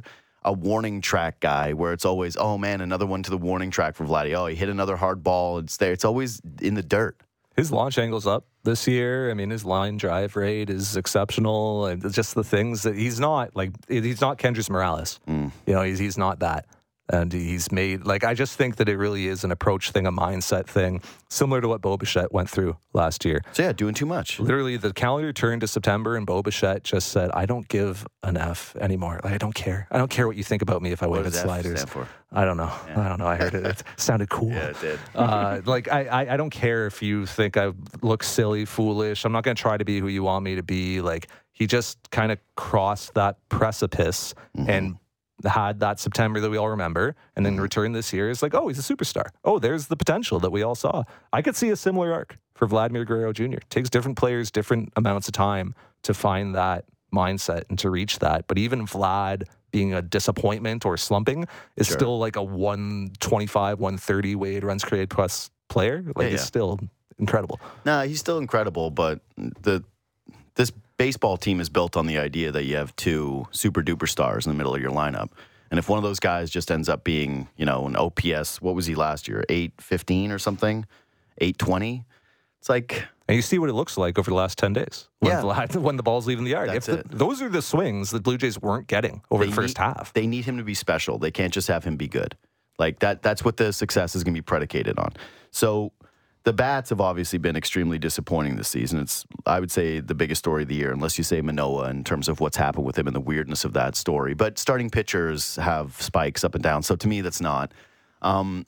a warning track guy where it's always, oh man, another one to the warning track for Vladdy. Oh, he hit another hard ball. It's there. It's always in the dirt. His launch angle's up this year. I mean, his line drive rate is exceptional. And just the things that he's not Kendrys Morales. You know, he's not that. And he's made, like, I just think that it really is an approach thing, a mindset thing, similar to what Bo Bichette went through last year. So, yeah, doing too much. Literally, the calendar turned to September, and Bo Bichette just said, I don't give an F anymore. Like, I don't care. I don't care what you think about me if I wave at sliders. Stand for? I don't know. Yeah. I don't know. I heard it. It sounded cool. Yeah, it did. Like, I don't care if you think I look silly, foolish. I'm not going to try to be who you want me to be. Like, he just kind of crossed that precipice and had that September that we all remember, and then return this year is like, oh, he's a superstar. Oh, there's the potential that we all saw. I could see a similar arc for Vladimir Guerrero Jr. It takes different players, different amounts of time to find that mindset and to reach that. But even Vlad being a disappointment or slumping is still like a 125, 130 weighted runs created plus player. Like, he's still incredible. Nah, he's still incredible, but this baseball team is built on the idea that you have two super duper stars in the middle of your lineup. And if one of those guys just ends up being, you know, an OPS, what was he last year? 815 or something? 820? It's like... And you see what it looks like over the last 10 days when the ball's leaving the yard. Those are the swings that Blue Jays weren't getting over the first half. They need him to be special. They can't just have him be good. Like, that's what the success is going to be predicated on. So... the bats have obviously been extremely disappointing this season. It's, I would say, the biggest story of the year, unless you say Manoah in terms of what's happened with him and the weirdness of that story. But starting pitchers have spikes up and down. So to me, that's not. Alan,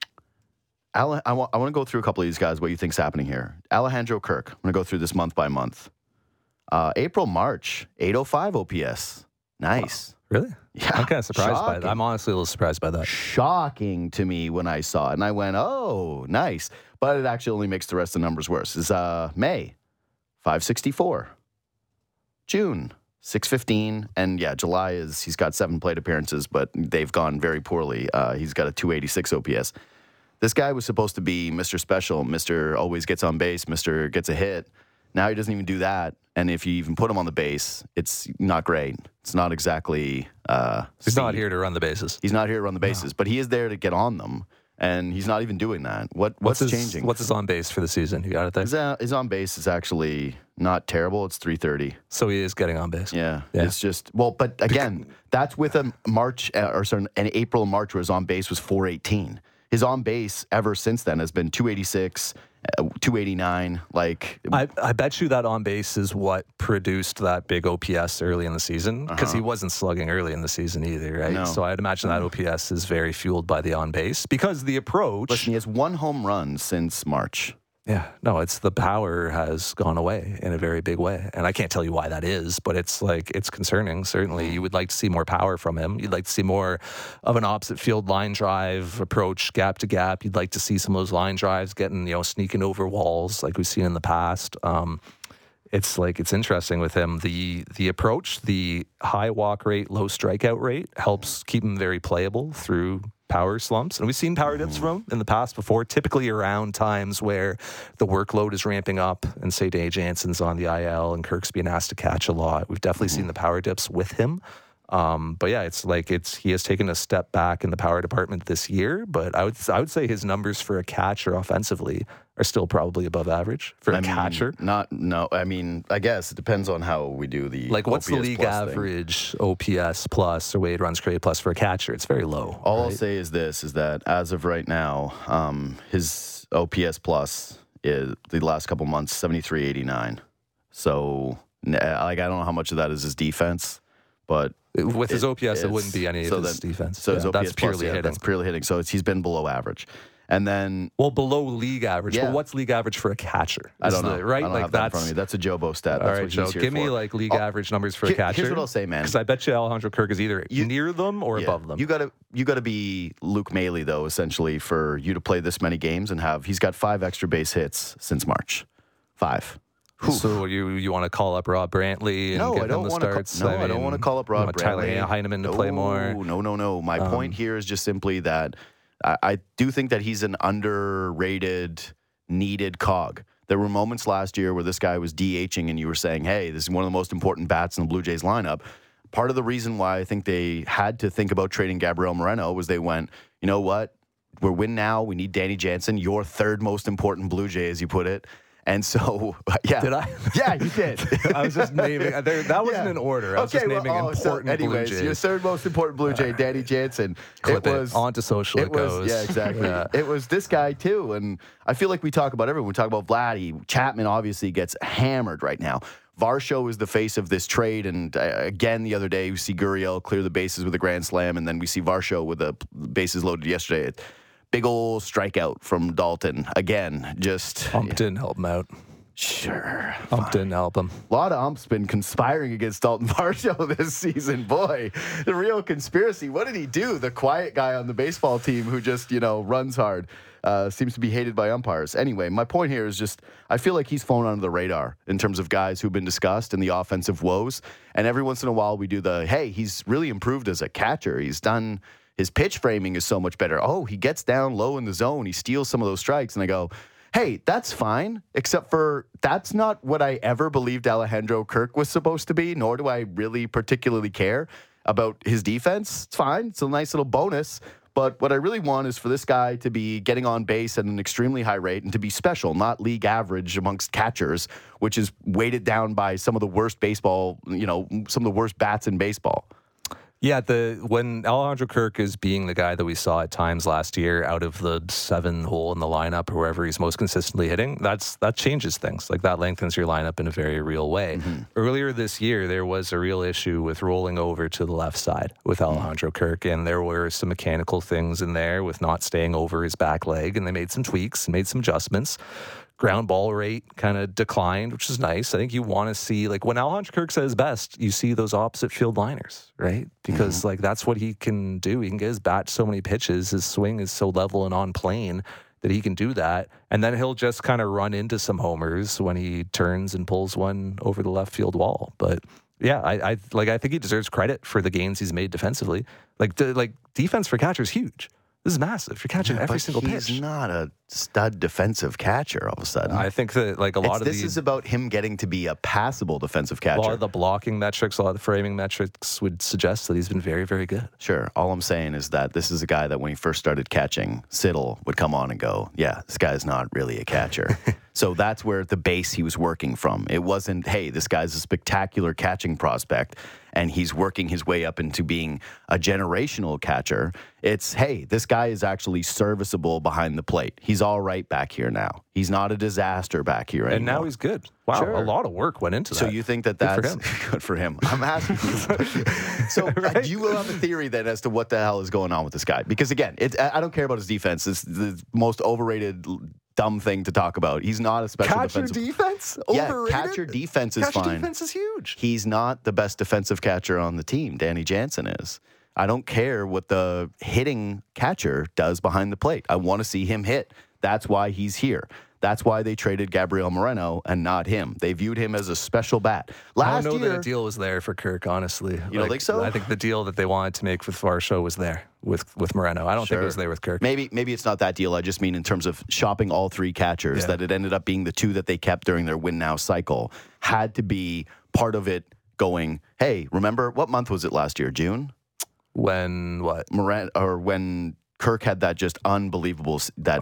I want to go through a couple of these guys, what you think's happening here. Alejandro Kirk, I'm going to go through this month by month. April, March, 805 OPS. Nice. Wow. Really? Yeah. I'm kind of surprised by Shocking. that. I'm honestly a little surprised by that. Shocking to me when I saw it. And I went, oh, nice. But it actually only makes the rest of the numbers worse. Is May, 564. June, 615. And yeah, July he's got 7 plate appearances, but they've gone very poorly. He's got a 286 OPS. This guy was supposed to be Mr. Special, Mr. Always Gets on Base, Mr. Gets a Hit. Now he doesn't even do that. And if you even put him on the base, it's not great. It's not exactly... he's not here to run the bases. He's not here to run the bases, but he is there to get on them. And he's not even doing that. What's changing? What's his on base for the season? You got it there? His on base is actually not terrible. It's 330. So he is getting on base. Yeah. It's just, well, but again, that's with an April and March where his on base was 418. His on base ever since then has been 286, 289. Like, I bet you that on base is what produced that big OPS early in the season, because he wasn't slugging early in the season either, right? No. So I'd imagine that OPS is very fueled by the on base, because the approach. Listen, he has 1 home run since March. Yeah, no, it's the power has gone away in a very big way. And I can't tell you why that is, but it's concerning. Certainly, you would like to see more power from him. You'd like to see more of an opposite field line drive approach, gap to gap. You'd like to see some of those line drives getting, sneaking over walls like we've seen in the past. It's interesting with him. The approach, the high walk rate, low strikeout rate helps keep him very playable through power slumps. And we've seen power dips from him in the past before, typically around times where the workload is ramping up and say Dave Jansen's on the IL and Kirk's being asked to catch a lot. We've definitely seen the power dips with him. But yeah, he has taken a step back in the power department this year, but I would say his numbers for a catcher offensively are still probably above average for a catcher. I guess it depends on how we do the what's OPS the league average thing. OPS plus or weighted runs created plus for a catcher? It's very low. All I'll say is that as of right now, his OPS plus is the last couple months 73.89. So I don't know how much of that is his defense, but with his OPS, it wouldn't be any of his defense. So his OPS that's purely hitting. That's purely hitting. So he's been below average. And then... Well, below league average. Yeah. But what's league average for a catcher? I don't know. Right? I don't have that in front of me. That's a Jobo stat. All that's right, what Joe. he's here Give me for. league average numbers for a catcher. Here's what I'll say, man. Because I bet you Alejandro Kirk is either near them or above them. You gotta be Luke Mailey, though, essentially, for you to play this many games and he's got 5 extra base hits since March. 5. So you want to call up Rob Brantley and get him the starts? I don't want to call up Rob Brantley. Tyler Heineman to play more? No. My point here is just simply that I do think that he's an underrated, needed cog. There were moments last year where this guy was DHing and you were saying, hey, this is one of the most important bats in the Blue Jays lineup. part of the reason why I think they had to think about trading Gabriel Moreno was they went, you know what? We're winning now. We need Danny Jansen, your third most important Blue Jay, as you put it. And so, yeah. Did I? Yeah, you did. I was just naming. That wasn't in order. I was just naming important Blue Jays. Your third most important Blue Jay, Danny Jansen. Clip it. On to social it goes. Yeah, exactly. It was this guy, too. And I feel like we talk about everyone. We talk about Vladdy. Chapman obviously gets hammered right now. Varsho is the face of this trade, and again, the other day, we see Gurriel clear the bases with a grand slam, and then we see Varsho with the bases loaded yesterday. Big old strikeout from Dalton. Again, just... Ump didn't help him out. Sure. Ump didn't help him. A lot of umps been conspiring against Dalton Varsho this season. Boy, the real conspiracy. What did he do? The quiet guy on the baseball team who just, runs hard. Seems to be hated by umpires. Anyway, my point here is just I feel like he's flown under the radar in terms of guys who've been discussed in the offensive woes. And every once in a while we do hey, he's really improved as a catcher. He's done... His pitch framing is so much better. Oh, he gets down low in the zone. He steals some of those strikes. And I go, hey, that's fine, except for that's not what I ever believed Alejandro Kirk was supposed to be, nor do I really particularly care about his defense. It's fine. It's a nice little bonus. But what I really want is for this guy to be getting on base at an extremely high rate and to be special, not league average amongst catchers, which is weighted down by some of the worst baseball, some of the worst bats in baseball. Yeah, when Alejandro Kirk is being the guy that we saw at times last year out of the 7 hole in the lineup or wherever he's most consistently hitting, that changes things. Like that lengthens your lineup in a very real way. Mm-hmm. Earlier this year, there was a real issue with rolling over to the left side with Alejandro Kirk, and there were some mechanical things in there with not staying over his back leg, and they made some tweaks, made some adjustments. Ground ball rate kind of declined, which is nice. I think you want to see, like when Alejandro Kirk's at his best, you see those opposite field liners, right? Because that's what he can do. He can get his bat so many pitches. His swing is so level and on plane that he can do that. And then he'll just kind of run into some homers when he turns and pulls one over the left field wall. But yeah, I think he deserves credit for the gains he's made defensively. Like defense for catcher is huge. This is massive. You're catching every single pitch. He's not a stud defensive catcher all of a sudden. I think that this is about him getting to be a passable defensive catcher. A lot of the blocking metrics, a lot of the framing metrics would suggest that he's been very, very good. Sure. All I'm saying is that this is a guy that when he first started catching, Siddle would come on and go, yeah, this guy's not really a catcher. So that's where the base he was working from. It wasn't, hey, this guy's a spectacular catching prospect and he's working his way up into being a generational catcher. It's, hey, this guy is actually serviceable behind the plate. He's all right back here now. He's not a disaster back here anymore. And now he's good. Wow, sure. A lot of work went into that. So you think that's good for him? I'm asking you. So right? You will have a theory then as to what the hell is going on with this guy. Because again, I don't care about his defense. It's the most overrated dumb thing to talk about. He's not a special defensive defense. Overrated? Yeah, catcher defense is fine. Catcher defense is huge. He's not the best defensive catcher on the team. Danny Jansen is. I don't care what the hitting catcher does behind the plate. I want to see him hit. That's why he's here. That's why they traded Gabriel Moreno and not him. They viewed him as a special bat. I don't know that a deal was there for Kirk, honestly. You don't think so? I think the deal that they wanted to make with Varsho was there with Moreno. I don't think it was there with Kirk. Maybe it's not that deal. I just mean in terms of shopping all 3 catchers, that it ended up being the 2 that they kept during their win now cycle. Had to be part of it going, hey, remember, what month was it last year? June? When what? When Kirk had that just unbelievable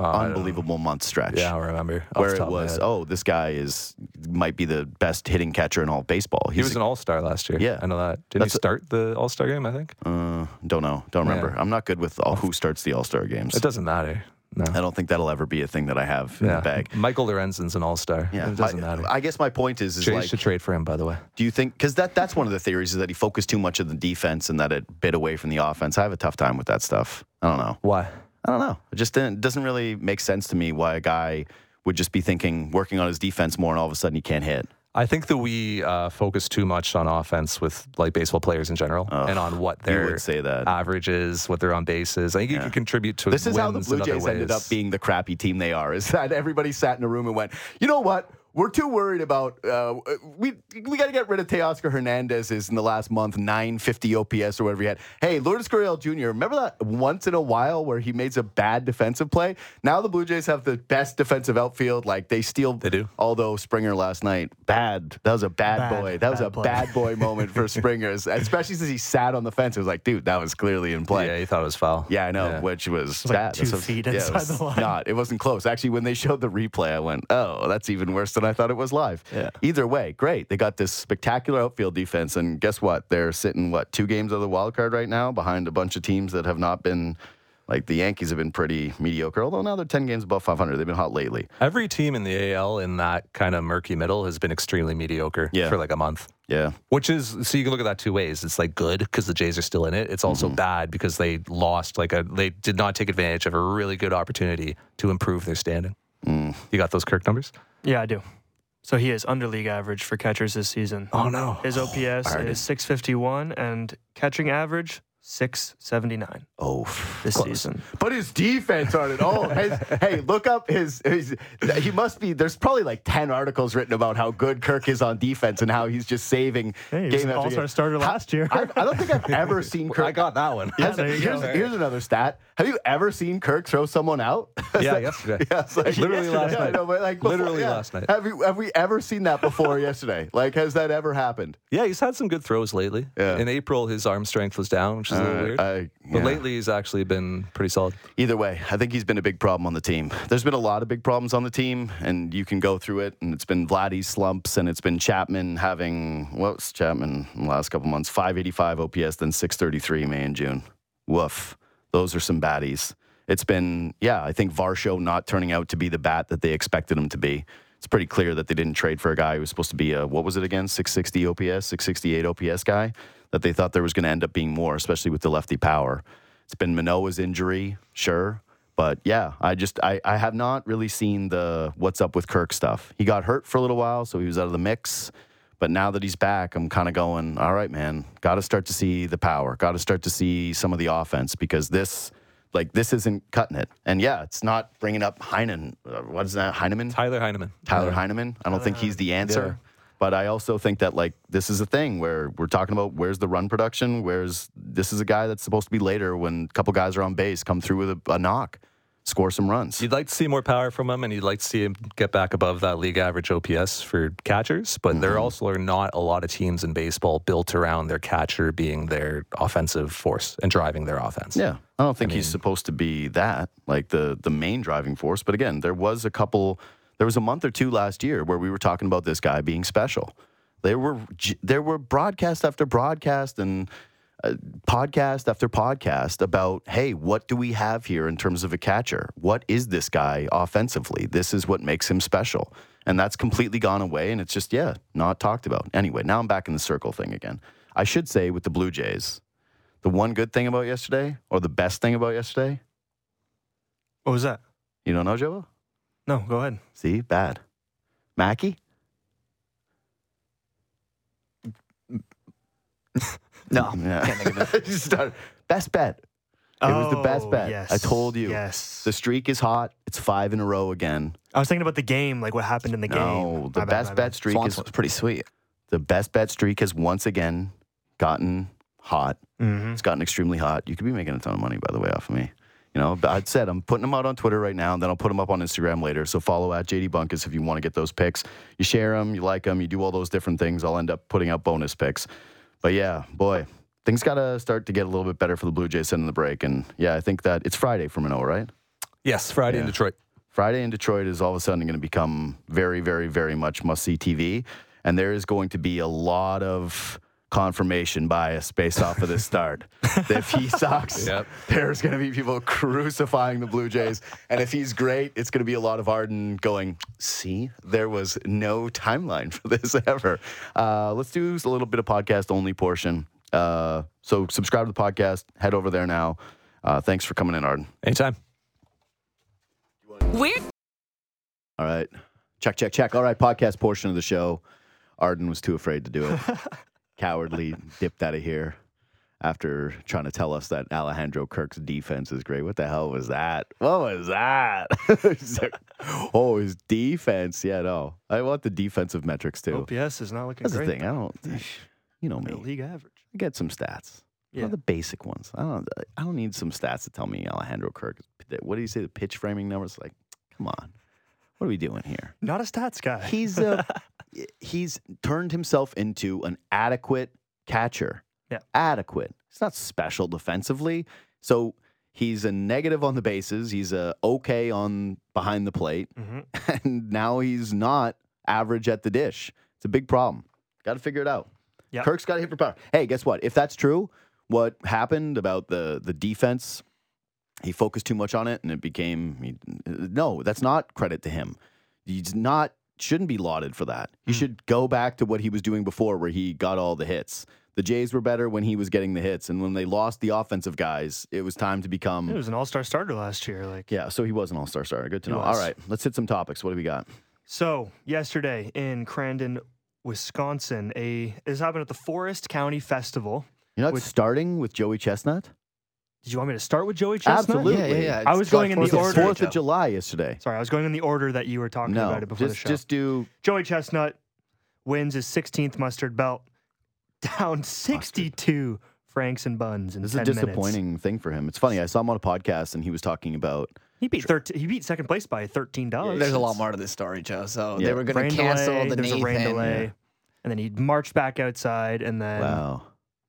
month stretch. Yeah, I remember. Where it was, this guy might be the best hitting catcher in all of baseball. He was an all-star last year. Yeah. I know that. Didn't he start the all-star game, I think? Don't know. Don't remember. I'm not good with who starts the all-star games. It doesn't matter. No. I don't think that'll ever be a thing that I have in the bag. Michael Lorenzen's an all-star. Yeah. It doesn't matter. I guess my point is Jays should trade for him, by the way. Do you think, because that's one of the theories is that he focused too much on the defense and that it bit away from the offense. I have a tough time with that stuff. I don't know. Why? I don't know. It just doesn't really make sense to me why a guy would just be working on his defense more and all of a sudden he can't hit. I think that we focus too much on offense with like baseball players in general and on what their average is, what their on base is. I think you can contribute to this is how the Blue Jays ended up being the crappy team they are, is that everybody sat in a room and went, you know what? we're too worried about we got to get rid of Teoscar Hernandez's in the last month 950 OPS or whatever he had. Hey, Lourdes Gurriel Jr., remember that once in a while where he made a bad defensive play? Now the Blue Jays have the best defensive outfield. Like they do. Although Springer last night, bad. That was a bad boy. That was a bad boy moment for Springer, especially since he sat on the fence. It was like, dude, that was clearly in play. Yeah, he thought it was foul. Yeah, I know, which was like bad. 2 feet inside the line. It wasn't close. Actually, when they showed the replay, I went, oh, that's even worse than I thought it was live. Yeah. Either way, great. They got this spectacular outfield defense, and guess what? They're sitting, 2 games of the wild card right now behind a bunch of teams that have not been, like the Yankees have been pretty mediocre, although now they're 10 games above 500. They've been hot lately. Every team in the AL in that kind of murky middle has been extremely mediocre for like a month. Yeah. Which is, so you can look at that 2 ways. It's like good because the Jays are still in it. It's also bad because they lost, they did not take advantage of a really good opportunity to improve their standing. You got those Kirk numbers? Yeah, I do. So he is under league average for catchers this season. Oh, no. His OPS is 651 and catching average 679. Oh, this season. But his defense on it. Oh, hey, look up his. He must be. There's probably like 10 articles written about how good Kirk is on defense and how he's just saving game after game. All-star starter last year. I don't think I've ever seen Kirk. I got that one. Here's another stat. Have you ever seen Kirk throw someone out? Yeah, yesterday. Yeah, like, literally last night. No, but like before, literally last night. Have we ever seen that before yesterday? Like, has that ever happened? Yeah, he's had some good throws lately. Yeah. In April, his arm strength was down, which is a little weird. But lately, he's actually been pretty solid. Either way, I think he's been a big problem on the team. There's been a lot of big problems on the team, and you can go through it. And it's been Vladdy's slumps, and it's been Chapman having, what's Chapman in the last couple months? 585 OPS, then 633 May and June. Woof. Those are some baddies. It's been, I think Varsho not turning out to be the bat that they expected him to be. It's pretty clear that they didn't trade for a guy who was supposed to be a, 660 OPS, 668 OPS guy, that they thought there was going to end up being more, especially with the lefty power. It's been Manoah's injury, sure. But I have not really seen the what's up with Kirk stuff. He got hurt for a little while, so he was out of the mix. But now that he's back, I'm kind of going, all right, man, got to start to see the power. Got to start to see some of the offense because this isn't cutting it. And it's not bringing up Heinen. What is that? Heineman? Tyler Heineman. Heineman. I don't think he's the answer. Yeah. But I also think that this is a thing where we're talking about where's the run production, this is a guy that's supposed to be later when a couple guys are on base, come through with a knock, score some runs. You'd like to see more power from him, and you'd like to see him get back above that league average OPS for catchers. But there also are not a lot of teams in baseball built around their catcher being their offensive force and driving their offense. Yeah, I don't think he's supposed to be that, like the main driving force. But again, there was a month or two last year where we were talking about this guy being special. There were broadcast after broadcast and podcast after podcast about, hey, what do we have here in terms of a catcher? What is this guy offensively? This is what makes him special. And that's completely gone away, and it's just, not talked about. Anyway, now I'm back in the circle thing again. I should say with the Blue Jays, the one good thing about yesterday, or the best thing about yesterday. What was that? You don't know, Joe? No, go ahead. See, bad. Mackey? No, yeah. Can't think of it. Best bet. It was the best bet. Yes. I told you. Yes. The streak is hot. It's 5 in a row again. I was thinking about the game, like what happened in the game. No, the best bet streak is pretty sweet. The best bet streak has once again gotten hot. Mm-hmm. It's gotten extremely hot. You could be making a ton of money, by the way, off of me. I'd said I'm putting them out on Twitter right now, and then I'll put them up on Instagram later. So follow at JD Bunkus if you want to get those picks. You share them, you like them, you do all those different things. I'll end up putting out bonus picks. But boy, things got to start to get a little bit better for the Blue Jays in the break. And I think that it's Friday for Manoah, right? Yes, Friday in Detroit. Friday in Detroit is all of a sudden going to become very, very, very much must-see TV. And there is going to be a lot of confirmation bias based off of this start. If he sucks, there's going to be people crucifying the Blue Jays. And if he's great, it's going to be a lot of Arden going, see, there was no timeline for this ever. Let's do a little bit of podcast-only portion. So subscribe to the podcast. Head over there now. Thanks for coming in, Arden. Anytime. Weird. All right. Check. All right, podcast portion of the show. Arden was too afraid to do it. Cowardly dipped out of here. after trying to tell us that Alejandro Kirk's defense is great. What the hell was that? What was that? Oh, his defense. Yeah, no. I want the defensive metrics too. OPS is not looking That's great. the thing. I don't, you know me. League average. I get some stats. Yeah. The basic ones. I don't need some stats to tell me Alejandro Kirk. What do you say? The pitch framing numbers? Like, come on. What are we doing here? Not a stats guy. He's turned himself into an adequate catcher. Yeah. Adequate. He's not special defensively. So he's a negative on the bases. He's a okay on behind the plate. Mm-hmm. And now he's not average at the dish. It's a big problem. Got to figure it out. Yep. Kirk's got to hit for power. Hey, guess what? If that's true, what happened about the defense, he focused too much on it and it became no, that's not credit to him. He's not shouldn't be lauded for that. He should go back to what he was doing before where he got all the hits. The Jays were better when he was getting the hits, and when they lost the offensive guys, it was time to become He was an all-star starter last year. Yeah, so he was an all-star starter. Good to know. was. All right, let's hit some topics. What do we got? So yesterday in Crandon, Wisconsin, this happened at the Forest County Festival. You're not starting with Joey Chestnut? Did you want me to start with Joey Chestnut? Absolutely. Yeah. I was going in the order. 4th of July yesterday. Sorry, I was going in the order that you were talking about it before the show. Just do Joey Chestnut wins his 16th mustard belt, down 62 Franks and Buns in This 10 is a minutes. disappointing thing for him. It's funny. I saw him on a podcast, and he was talking about He beat second place by $13. There's a lot more to this story, Joe. So Yeah. they were going Rain to cancel delay, the there was Nathan. a rain delay, and then he marched back outside, and then wow.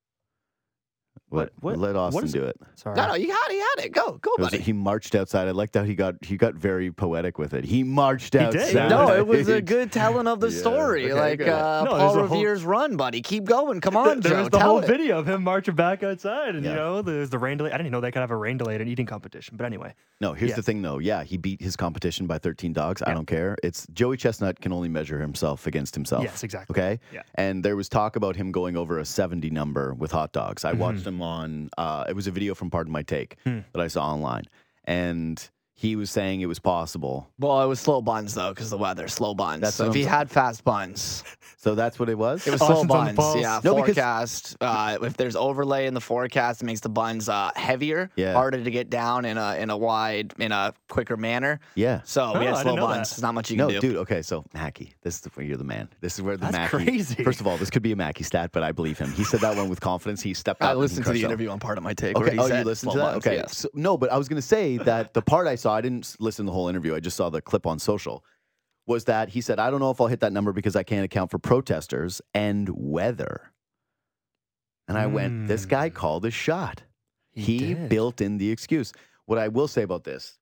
What? What- Let what Austin is- do it. sorry, No, you had it. Go, It was- buddy. he marched outside. I liked how he got very poetic with it. He marched did. outside. No, it was a good telling of the Yeah, story. okay, like good. No, Paul there's a whole- Revere's run, buddy. Keep going. Come on, there Joe. was the tell whole it. video of him marching back outside, and Yeah. there's the rain delay. I didn't even know they could have a rain delay at an eating competition, but anyway. No, here's Yeah. the thing, though. Yeah, he beat his competition by 13 dogs. I don't care. It's Joey Chestnut can only measure himself against himself. Yes, exactly. Okay? Yeah. And there was talk about him going over a 70 number with hot dogs. Mm-hmm. I watched him on, it was a video from Pardon My Take that I saw online. And he was saying it was possible. Well, it was slow buns, though, because the weather. Slow buns. That's So what if I'm he saying. had fast buns, So that's what it was? it was Austin's slow on the buns. pulse. Yeah, No, because- forecast. If there's overlay in the forecast, it makes the buns heavier, Yeah. harder to get down in a quicker manner. Yeah. So we Oh, had I slow didn't know buns. that. There's not much you can No, do. dude. Okay, so Mackey, you're the man. This is where the That's Mackey. crazy. First of all, this could be a Mackey stat, but I believe him. He said that one with confidence. He stepped out. I and listened to crushed the it. interview on Part of My Take. where Okay. he Oh, said you listened to slow that? buns, Okay. yes. So, no, but I was going to say that the part I saw, I didn't listen to the whole interview. I just saw the clip on social. Was that he said, I don't know if I'll hit that number because I can't account for protesters and weather. And I went, this guy called his shot. He did. built in the excuse. What I will say about this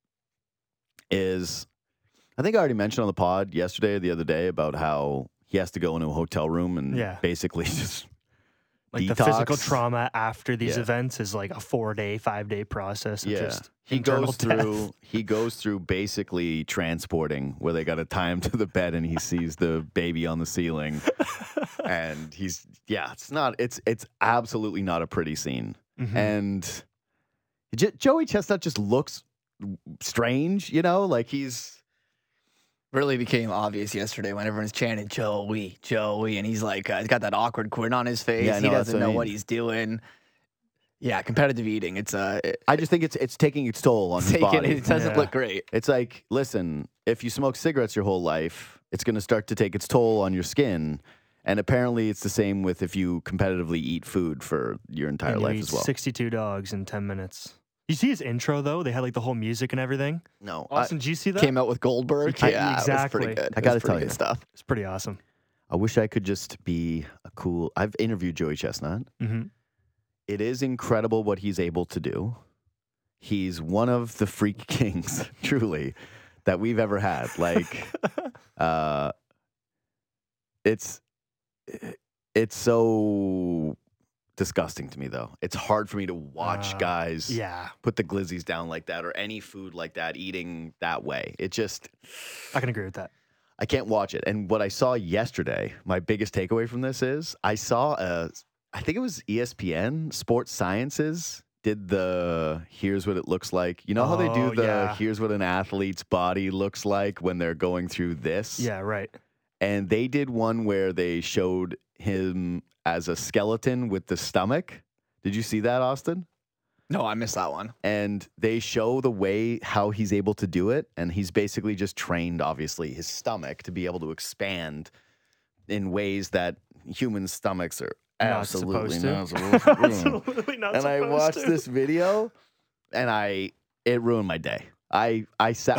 is, I think I already mentioned on the pod yesterday or the other day about how he has to go into a hotel room and Yeah. basically just Like the physical detox. trauma after these Yeah. events is like a 4-day, 5-day process of just he internal goes death. through he goes through basically transporting where they got to tie him to the bed and he sees the baby on the ceiling and it's absolutely not a pretty scene. Mhm. And Joey Chestnut just looks strange, like he's Really became obvious yesterday when everyone's chanting Joey, and he's like, he's got that awkward grin on his face. Yeah, I he know, that's doesn't what I know mean. what he's doing. Yeah, competitive eating. It's I just think it's taking its toll on his body. it doesn't Yeah. look great. It's like, listen, if you smoke cigarettes your whole life, it's going to start to take its toll on your skin. And apparently it's the same with if you competitively eat food for your entire And you life eat as well. 62 dogs in 10 minutes. You see his intro, though? They had like the whole music and everything. No, Austin, did you see that? Came out with Goldberg. Yeah, exactly. it was pretty good. I It gotta was pretty tell good you. stuff. It's pretty awesome. I wish I could just be a cool. I've interviewed Joey Chestnut. Mm-hmm. It is incredible what he's able to do. He's one of the freak kings, truly, that we've ever had. Like, it's so disgusting to me, though. It's hard for me to watch guys Yeah, put the glizzies down like that or any food like that, eating that way. It just, I can agree with that. I can't watch it. And what I saw yesterday, my biggest takeaway from this is I saw I think it was ESPN, Sports Sciences, did the here's what it looks like. You know how they do Oh, the yeah. here's what an athlete's body looks like when they're going through this? Yeah, right. And they did one where they showed him as a skeleton with the stomach Did you see that, Austin? No, I missed that one. And they show the way how he's able to do it. And he's basically just trained, obviously, his stomach to be able to expand in ways that human stomachs are absolutely not supposed to. Absolutely not And I supposed watched to. this video, and it ruined my day. I saw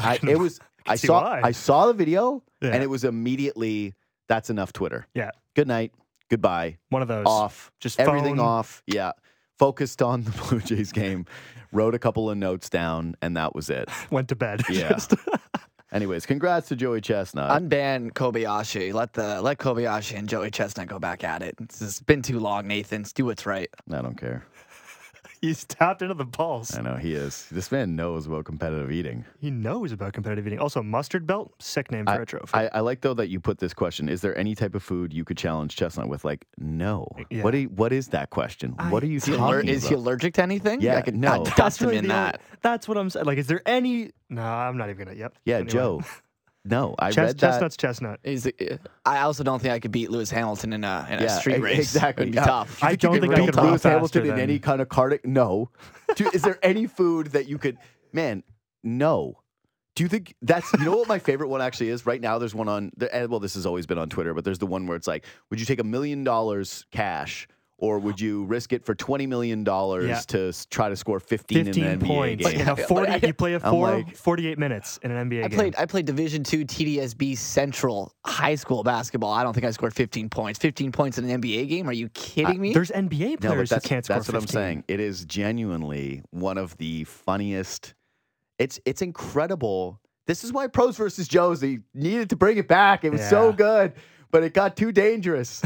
the video, Yeah. and it was immediately, that's enough Twitter. Yeah. Good night. Goodbye. One of those. Off. Just everything phone. off. Yeah. Focused on the Blue Jays game. Wrote a couple of notes down, and that was it. Went to bed. Yeah. Just- Anyways, congrats to Joey Chestnut. Unban Kobayashi. Let Kobayashi and Joey Chestnut go back at it. It's been too long, Nathan. Do what's right. I don't care. He's tapped into the pulse. I know he is. This man knows about competitive eating. He knows about competitive eating. Also, mustard belt, sick name for a trophy. I like though that you put this question. Is there any type of food you could challenge Chestnut with? Like, no. Yeah. What is that question? What are you Is he, talking is he about? allergic to anything? Yeah, I could no. dust him in that. That's what I'm saying. Like, is there any? No, I'm not even gonna. Yep. Yeah, Anyway. Joe. No, I read that. Chestnut's chestnut. I also don't think I could beat Lewis Hamilton in a street race. Exactly. It'd be Yeah. tough. I don't think I beat could Lewis run Hamilton faster in than- any kind of cardiac. No. Is there any food that you could? Man, no. Do you think that's? You know what my favorite one actually is? Right now, there's one on. Well, this has always been on Twitter, but there's the one where it's like, would you take $1 million cash? Or would you risk it for $20 million to try to score 15 in an NBA points game? in a 40. You play a I'm like- 48 minutes in an NBA game. I played Division II TDSB Central High School basketball. I don't think I scored 15 points. 15 points in an NBA game? Are you kidding me? There's NBA No, but players who that's, can't score that's what 15. I'm saying. It is genuinely one of the funniest. It's incredible. This is why Pros versus Joes, they needed to bring it back. It was so Yeah. good, but it got too dangerous.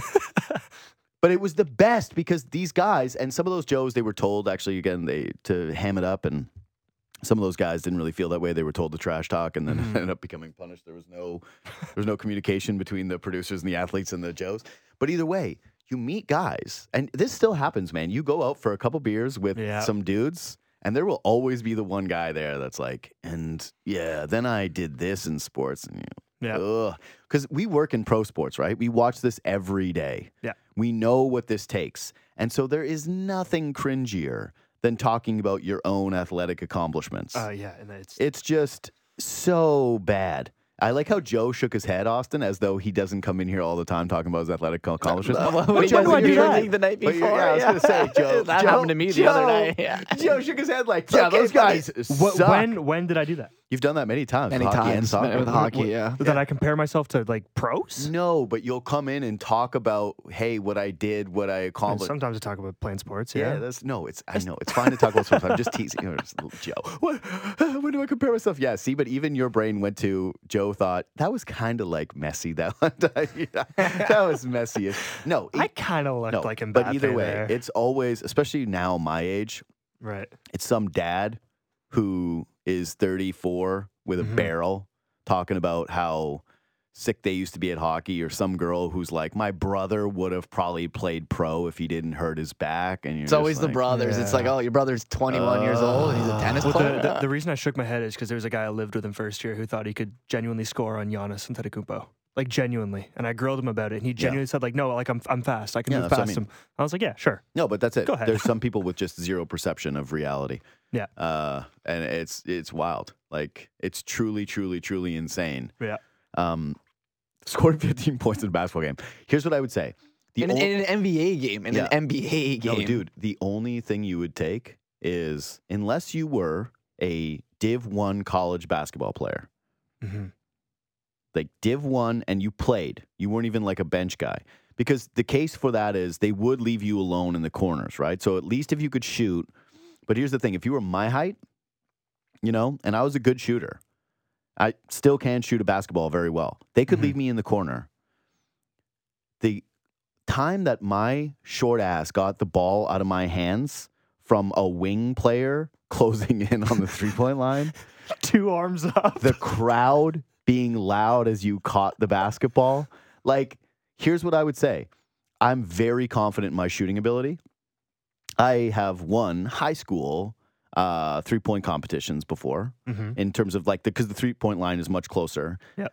But it was the best because these guys and some of those Joes, they were told actually again to ham it up, and some of those guys didn't really feel that way. They were told to trash talk, and then ended up becoming punished. There was no communication between the producers and the athletes and the Joes. But either way, you meet guys, and this still happens, man. You go out for a couple beers with some dudes, and there will always be the one guy there that's like, and yeah, then I did this in sports, and because we work in pro sports, right? We watch this every day. Yeah. We know what this takes. And so there is nothing cringier than talking about your own athletic accomplishments. Yeah, and It's just so bad. I like how Joe shook his head, Austin, as though he doesn't come in here all the time talking about his athletic accomplishments. When do I do that? The night But before. yeah, I was going to say, Joe. That Joe- happened to me the other night. Yeah. Joe shook his head like, yeah, okay, those guys What, suck. when did I do that? You've done that many times. Many with hockey and times soccer. with hockey, yeah. That I compare myself to like pros? No, but you'll come in and talk about, hey, what I did, what I And accomplished. sometimes I talk about playing sports. Yeah, Yeah. I know it's fine to talk about sports. I'm just teasing. Just little Joe. When do I compare myself? Yeah, see, but even your brain went to Joe. Thought that was kind of like messy. That one time. Yeah, that was messy. No, I kind of looked no, like Mbappe but either way, there. it's always, especially now my age, Right. it's some dad who is 34 with a barrel talking about how sick they used to be at hockey, or some girl who's like, my brother would have probably played pro if he didn't hurt his back. And you're It's just always the like, brothers. It's like, oh, your brother's 21 years old and he's a tennis Well, player. the reason I shook my head is because there was a guy I lived with in first year who thought he could genuinely score on Giannis Antetokounmpo. Like genuinely. And I grilled him about it. And he genuinely said like, no, like I'm fast. I can Yeah, move that's what I past mean. him. I was like, yeah, sure. No, but that's it. Go ahead. There's some people with just zero perception of reality. Yeah. And it's wild. Like it's truly, truly, truly insane. Yeah. Scored 15 points in a basketball game. Here's what I would say. In an NBA game. In Yeah. an NBA game. No, dude, the only thing you would take is, unless you were a Div 1 college basketball player, Mhm. like Div 1, and you played, you weren't even like a bench guy. Because the case for that is they would leave you alone in the corners, right? So at least if you could shoot. But here's the thing, if you were my height, and I was a good shooter, I still can shoot a basketball very well. They could leave me in the corner. The time that my short ass got the ball out of my hands from a wing player closing in on the three-point line, 2 arms up. the crowd being loud as you caught the basketball. Like, here's what I would say. I'm very confident in my shooting ability. I have won high school 3-point competitions before in terms of because the 3-point line is much closer. Yeah.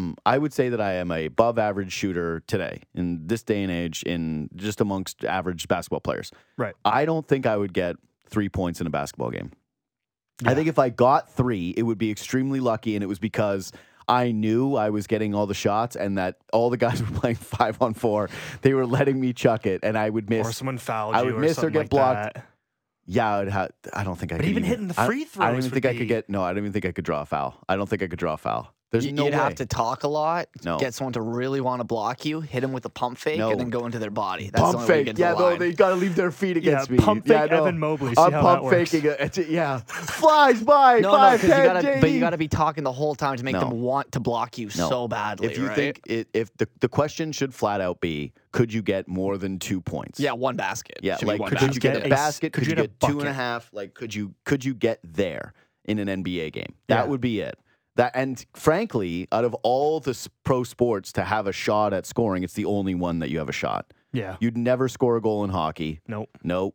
I would say that I am a above average shooter today in this day and age in just amongst average basketball players. Right. I don't think I would get 3 points in a basketball game. Yeah. I think if I got 3, it would be extremely lucky, and it was because I knew I was getting all the shots and that all the guys were playing 5-on-4. They were letting me chuck it, and I would miss. Or someone fouled you. I would miss or get blocked. That. Yeah, I don't think I could. But even hitting the free throws. I don't even think I could get. No, I don't even think I could draw a foul. I don't think I could draw a foul. There's no way. You'd have to talk a lot, No. get someone to really want to block you, hit them with a pump fake, and then go into their body. That's Pump the only way you fake. get to Yeah, the no, line. they got to leave their feet against me. Pump fake Evan Mobley. See I'm how pump that works. faking it. Yeah. Flies by. No, 5'10", but you got to be talking the whole time to make No. them want to block you No. so badly. If you right? think if the question should flat out be, could you get more than 2 points? yeah, one basket. Yeah, Should be like one could basket. you get a basket? Could you get a get 2.5? bucket? Like could you get there in an NBA game? That Yeah. would be it. That, and frankly, out of all the pro sports to have a shot at scoring, it's the only one that you have a shot. Yeah. You'd never score a goal in hockey. Nope.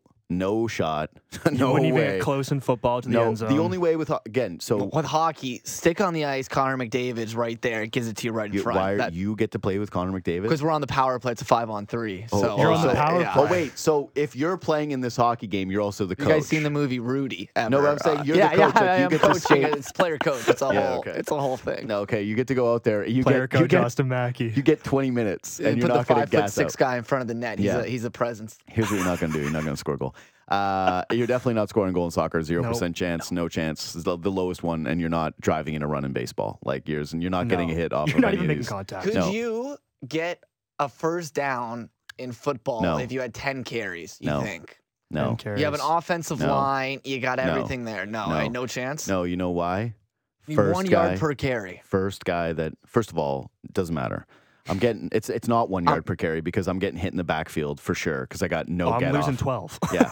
No shot. You No wouldn't even way. get close in football to the No, end zone. the only way with again. So With hockey, stick on the ice, Connor McDavid's right there. It gives it to you right in why front. you get to play with Connor McDavid? Because we're on the power play. It's a 5-on-3. So You're on the power yeah. play. Oh wait, so if you're playing in this hockey game, you're also the coach. You guys seen the movie Rudy? Ever? No, I'm saying you're the yeah, coach, Yeah, like, you I am get to coaching. skate. It's player coach. It's a Yeah, whole. okay. It's a whole thing. No, okay, you get to go out there. You Player get, coach Austin Mackey. You get 20 minutes, and You you're put not the going to gas 5'6" out. guy in front of the net. He's a presence. Here's what you're not going to do. You're not going to score a goal. You're definitely not scoring a goal in soccer. 0% chance, no chance. It's the lowest one, and you're not driving in a run in baseball like yours, and you're not getting a hit off. You're of not any even of making these. contact. Could No. you get a first down in football No. if you had 10 carries? You No. think? No, You have an offensive No. line. You got No. everything there. No, No. no chance. no. You know why? You need 1 yard per carry. First guy that. First of all, it doesn't matter. I'm getting. It's not 1 yard per carry because I'm getting hit in the backfield for sure because I got no I'm get losing off. 12. Yeah.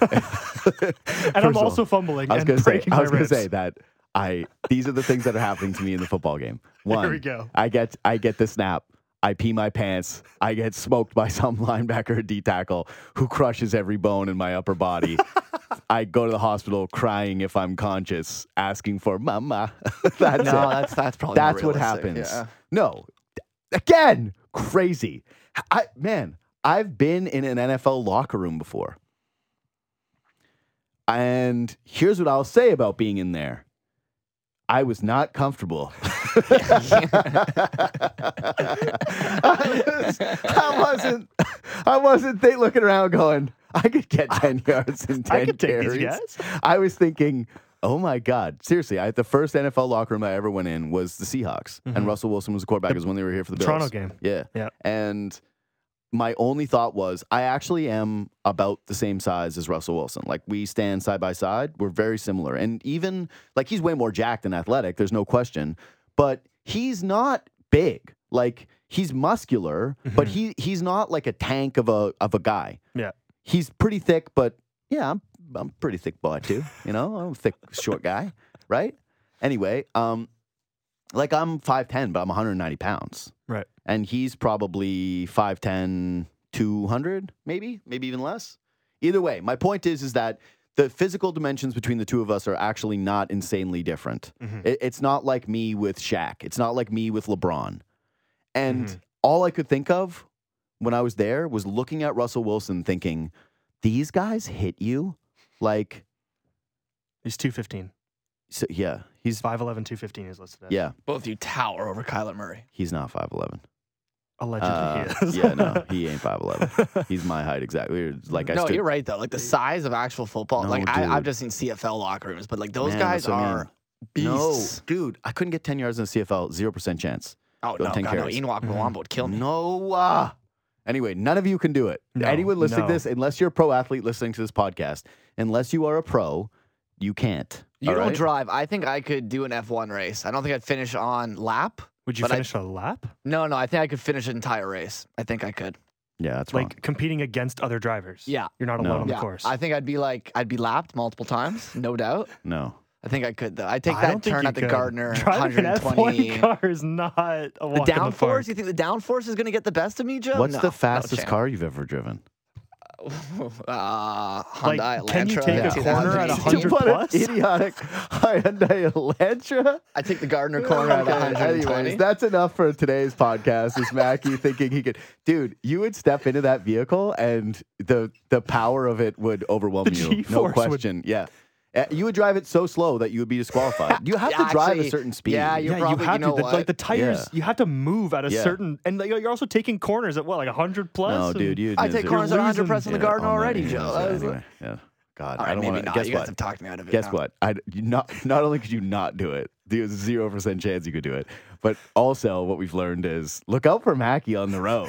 And I'm also fumbling I was and gonna say. breaking I my was gonna ribs. say that. These are the things that are happening to me in the football game. One, we go. I get the snap. I pee my pants. I get smoked by some linebacker or D tackle who crushes every bone in my upper body. I go to the hospital crying if I'm conscious, asking for mama. That's No, it. that's probably That's more what realistic. happens. Yeah. No, again, crazy. I've been in an NFL locker room before. And here's what I'll say about being in there. I was not comfortable. I wasn't looking around going, I could get 10 yards in 10 I could take carries. these guys. I was thinking, oh my God. Seriously, the first NFL locker room I ever went in was the Seahawks. And Russell Wilson was the quarterback. It was when they were here for the Bills. Toronto game. Yeah. Yeah. And my only thought was, I actually am about the same size as Russell Wilson. Like, we stand side by side. We're very similar. And even, like, he's way more jacked and athletic. There's no question. But he's not big. Like, he's muscular, but he's not like a tank of a guy. Yeah. He's pretty thick, but yeah, I'm pretty thick boy too. You know, I'm a thick, short guy, right? Anyway, like, I'm 5'10", but I'm 190 pounds. Right. And he's probably 5'10", 200, maybe even less. Either way, my point is that the physical dimensions between the two of us are actually not insanely different. It's not like me with Shaq. It's not like me with LeBron. And all I could think of when I was there was looking at Russell Wilson thinking, these guys hit you? Like, He's 215. so, yeah, he's 5'11", 215 is listed as. yeah, Both you tower over Kyler Murray. he's not 5'11". Allegedly he is. Yeah, no, he ain't 5'11". He's my height exactly. Like, I No, stood, you're right though. Like the size of actual football. No, like dude. I've just seen CFL locker rooms, but like those Man, guys that's what I mean. are beasts. No, dude, I couldn't get 10 yards in the CFL. 0% chance. Oh Go no, 10 God, no. carries. Enoch Mwamba would kill me. No. Anyway, none of you can do it. No, Anyone listening to no. this, unless you're a pro athlete listening to this podcast, unless you are a pro, you can't. You all don't right? drive. I think I could do an F1 race. I don't think I'd finish on lap. Would you But finish a lap? No, I think I could finish an entire race. I think I could. Yeah, that's wrong. Like competing against other drivers. Yeah. You're not No. alone on the Yeah, course. I think I'd be lapped multiple times, no doubt. No. I think I could though. I'd take I that don't think turn you at the could. Gardner Driving an 120. F1 car is not a The walk in the park. downforce? You think the downforce is going to get the best of me, Joe? What's No, the no fastest chance. car you've ever driven? Hyundai can you Elantra. take a corner at 100 plus? Idiotic Hyundai Elantra. I take the Gardner corner at 120. Anyways, that's enough for today's podcast. Is Mackie thinking he could? Dude, you would step into that vehicle and the power of it would overwhelm The you. No G-force would- question. Yeah. You would drive it so slow that you would be disqualified. You have to drive a certain speed. Yeah, you're Yeah, probably, you have to. what? Like the tires, Yeah. you have to move at a Yeah. certain, and like, you're also taking corners at what, like 100 plus. No, and- dude, you. I take corners at 100 press on the Gardner already, Joe. That was- Anyway, yeah. God, All I right, don't maybe want to. not. Guess You guys what? have talked me out of it. Guess now. what? Not only could you not do it, there's 0% chance you could do it, but also what we've learned is look out for Mackie on the road.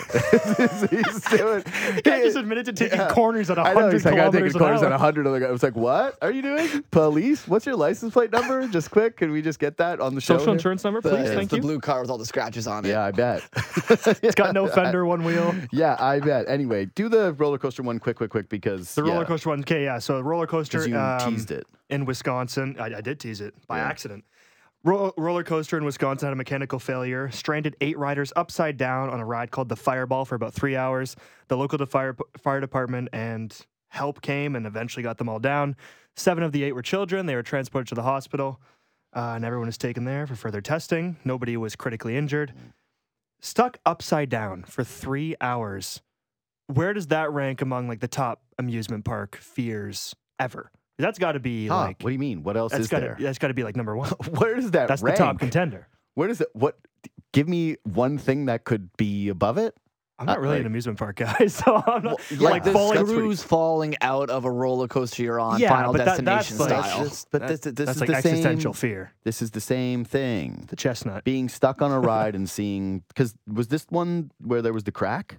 He's doing. The guy just admitted to taking corners at I know. 100 He's like, I take kilometers an corners hour. at 100. I was like, what are you doing? Police? What's your license plate number? Just quick. Can we just get that on the show? Social here? insurance number, please. It's Thank the you. blue car with all the scratches on it. Yeah, I bet. It's got no fender, one wheel. Yeah, I bet. Anyway, do the roller coaster one quick because The roller coaster one. Okay, yeah. So roller coaster. 'cause you teased it. In Wisconsin. I did tease it by accident. Roller coaster in Wisconsin had a mechanical failure, stranded 8 riders upside down on a ride called the Fireball for about 3 hours. The local fire department and help came and eventually got them all down. 7 of the 8 were children. They were transported to the hospital, and everyone was taken there for further testing. Nobody was critically injured. Stuck upside down for 3 hours. Where does that rank among like the top amusement park fears ever? That's got to be Huh, like what do you mean? What else is there? that's got to be like number 1. Where does that That's rank? the top contender. Where does it? What? Give me one thing that could be above it. I'm not really like- an amusement park guy, so I'm not yeah, like this- falling. that's pretty- Screws falling out of a roller coaster you're on, Yeah, Final but that's Destination like- style. But That- this that's is like the existential same. fear. This is the same thing. The chestnut. Being stuck on a ride and seeing because was this one where there was the crack?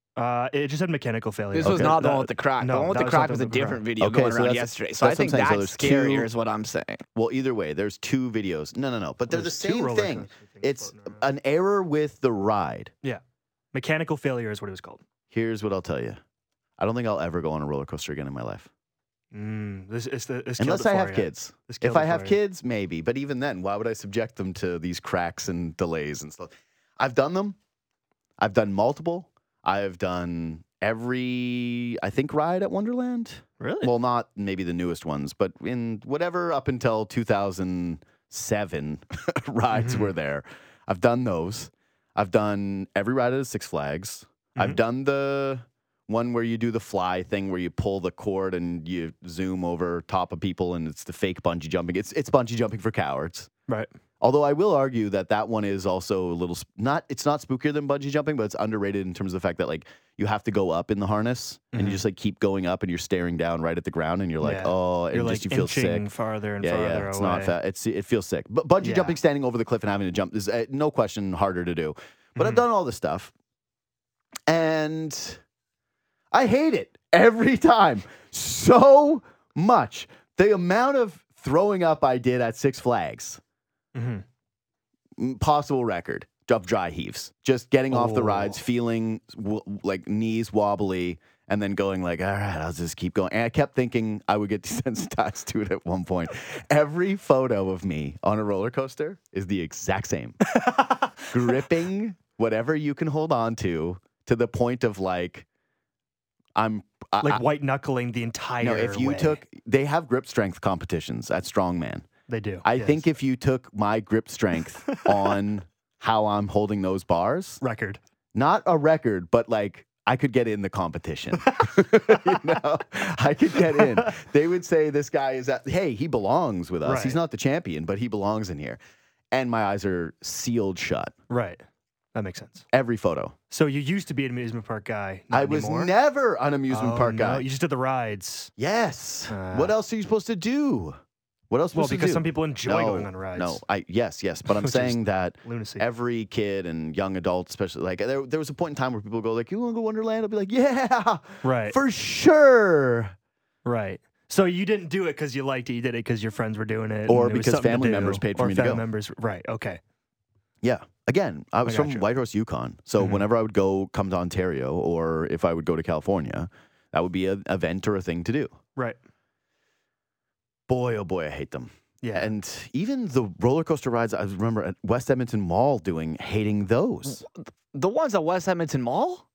It just had mechanical failure. This was not the one with the crack. no, the one with that the was crack not was the a one with the different crack. video Okay, going so around that's- yesterday. So I that's what I'm think saying. So that's there's scarier, two- is what I'm saying. Well, either way, there's 2 videos. No. But they're the There's 2 same roller thing. coaster things It's floating around. an error with the ride. Yeah, mechanical failure is what it was called. Here's what I'll tell you. I don't think I'll ever go on a roller coaster again in my life. This killed Unless it I for have you. kids. This killed If it I have for you. kids, maybe. But even then, why would I subject them to these cracks and delays and stuff? I've done them. I've done multiple. I've done every, I think, ride at Wonderland. Really? Well, not maybe the newest ones, but in whatever up until 2007 rides were there. I've done those. I've done every ride at Six Flags. I've done the one where you do the fly thing where you pull the cord and you zoom over top of people and it's the fake bungee jumping. It's bungee jumping for cowards. Right. Although I will argue that one is also a little it's not spookier than bungee jumping, but it's underrated in terms of the fact that like you have to go up in the harness and you just like keep going up and you're staring down right at the ground and you're like, Yeah. oh, and You're just like you feel inching sick. farther and Yeah, farther it's away. not fat. It feels sick. But bungee Yeah. jumping, standing over the cliff and having to jump is no question harder to do. But I've done all this stuff, and I hate it every time so much. The amount of throwing up I did at Six Flags, possible record of dry heaves. Just getting off the rides, feeling like knees wobbly. And then going like, all right, I'll just keep going. And I kept thinking I would get desensitized to it at one point. Every photo of me on a roller coaster is the exact same. Gripping whatever you can hold on to the point of like, Like white knuckling the entire no, if you way. they have grip strength competitions at Strongman. They do. I yes. think if you took my grip strength on how I'm holding those bars, record. not a record, but like, I could get in the competition. You know, I could get in. They would say this guy is hey, he belongs with us. Right. He's not the champion, but he belongs in here. And my eyes are sealed shut. Right. That makes sense. Every photo. So you used to be an amusement park guy. Not I was anymore? never an amusement Oh, park no. guy. You just did the rides. Yes. What else are you supposed to do? What else? Well, supposed to because do? some people enjoy No, going on rides. No, yes, but I'm Which is saying that lunacy. every kid and young adult, especially like there was a point in time where people go like, "You want to go Wonderland?" I'll be like, "Yeah, Right. for sure." Right. So you didn't do it because you liked it. You did it because your friends were doing it, Or and it was because something to family do, members paid for or me to family go. members. Right. Okay. Yeah. Again, I was from gotcha. Whitehorse, Yukon. So whenever I would come to Ontario, or if I would go to California, that would be an event or a thing to do. Right. Boy, oh boy, I hate them. Yeah. And even the roller coaster rides, I remember at West Edmonton Mall hating those. The ones at West Edmonton Mall?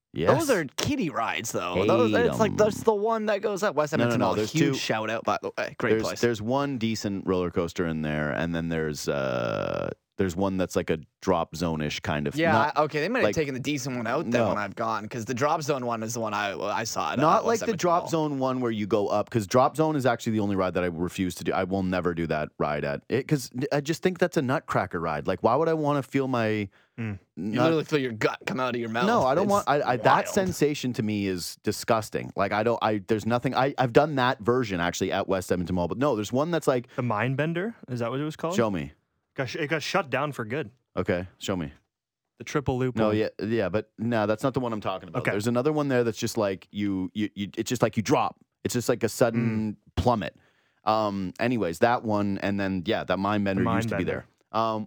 Yes. Those are kiddie rides, though. Hate It's like 'em. that's the one that goes up. West Edmonton no, Mall. there's Huge two- shout out, by the way. Great place. There's one decent roller coaster in there, and then there's one that's like a drop zone-ish kind of. Yeah, okay. They might have like- taken the decent one out then No. when I've gone, because the drop zone one is the one I saw. Not like the drop zone one where you go up, because drop zone is actually the only ride that I refuse to do. I will never do that ride at it, because I just think that's a nutcracker ride. Like, why would I want to feel my? You literally feel your gut come out of your mouth. No, I don't It's want. That wild. sensation to me is disgusting. Like, there's nothing. I've done that version actually at West Edmonton Mall, but no, there's one that's like. The Mind Bender? Is that what it was called? Show me. It got shut down for good. Okay, show me. The triple loop. No, one. yeah, but no, that's not the one I'm talking about. Okay. There's another one there that's just like you it's just like you drop. It's just like a sudden plummet. Anyways, that one, and then that Mind Bender Mind used to be Bender. there.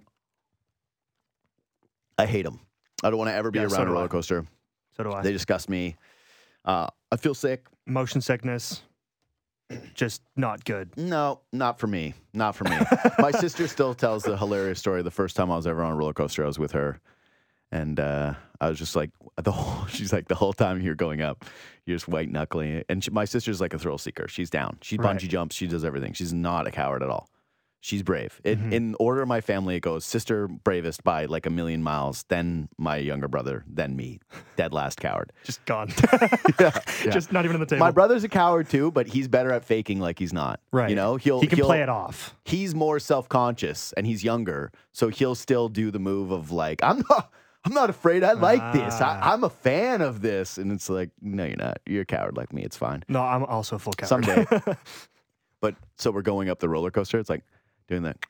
I hate them. I don't want to ever be Yeah, so around a do I. roller coaster. So do I. They disgust me. I feel sick. Motion sickness. Just not good. No, not for me. Not for me. My sister still tells the hilarious story. The first time I was ever on a roller coaster, I was with her. And I was just like, she's like, the whole time you're going up, you're just white knuckling it. And my sister's like a thrill seeker. She's down. She Right. bungee jumps. She does everything. She's not a coward at all. She's brave. In order of my family, it goes sister bravest by like a million miles, then my younger brother, then me, dead last coward. Just gone. Yeah. Just not even on the table. My brother's a coward too, but he's better at faking like he's not. Right. You know, he can play it off. He's more self-conscious and he's younger, so he'll still do the move of like, I'm not afraid. I like this. I'm a fan of this. And it's like, no, you're not. You're a coward like me. It's fine. No, I'm also a full coward. Someday. But so we're going up the roller coaster. It's like doing that,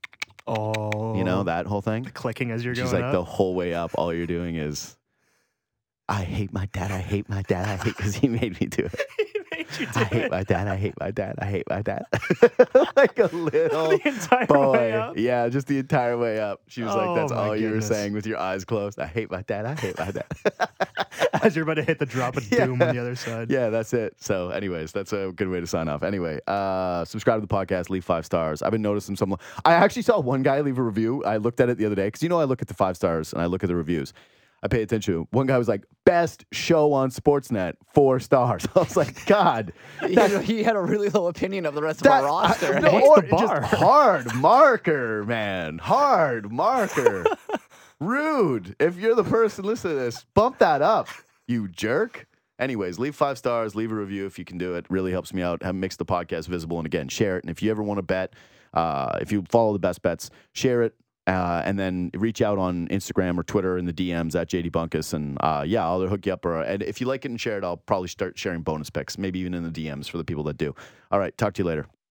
Oh. that whole thing. Clicking as you're She's going like, up. the whole way up, all you're doing is, I hate my dad. I hate my dad. I hate, because he made me do it. I hate my dad. I hate my dad. I hate my dad. Like a little The entire boy. way up? Yeah, just the entire way up. She was like, that's Oh, my all you were goodness. saying with your eyes closed. I hate my dad. I hate my dad. As you're about to hit the drop of doom on the other side. Yeah, that's it. So, anyways, that's a good way to sign off. Anyway, subscribe to the podcast, leave 5 stars. I've been noticing some. I actually saw one guy leave a review. I looked at it the other day because I look at the 5 stars and I look at the reviews. I pay attention. One guy was like, best show on Sportsnet, 4 stars. I was like, God. He had a really low opinion of the rest of our roster. No, What's or the bar? just hard marker, man. Hard marker. Rude. If you're the person listening to this, bump that up, you jerk. Anyways, leave 5 stars, leave a review if you can do it. Really helps me out. Makes the podcast visible. And again, share it. And if you ever want to bet, if you follow the best bets, share it. And then reach out on Instagram or Twitter in the DMs at JD Bunkus. And I'll hook you up. And if you like it and share it, I'll probably start sharing bonus picks, maybe even in the DMs for the people that do. All right. Talk to you later.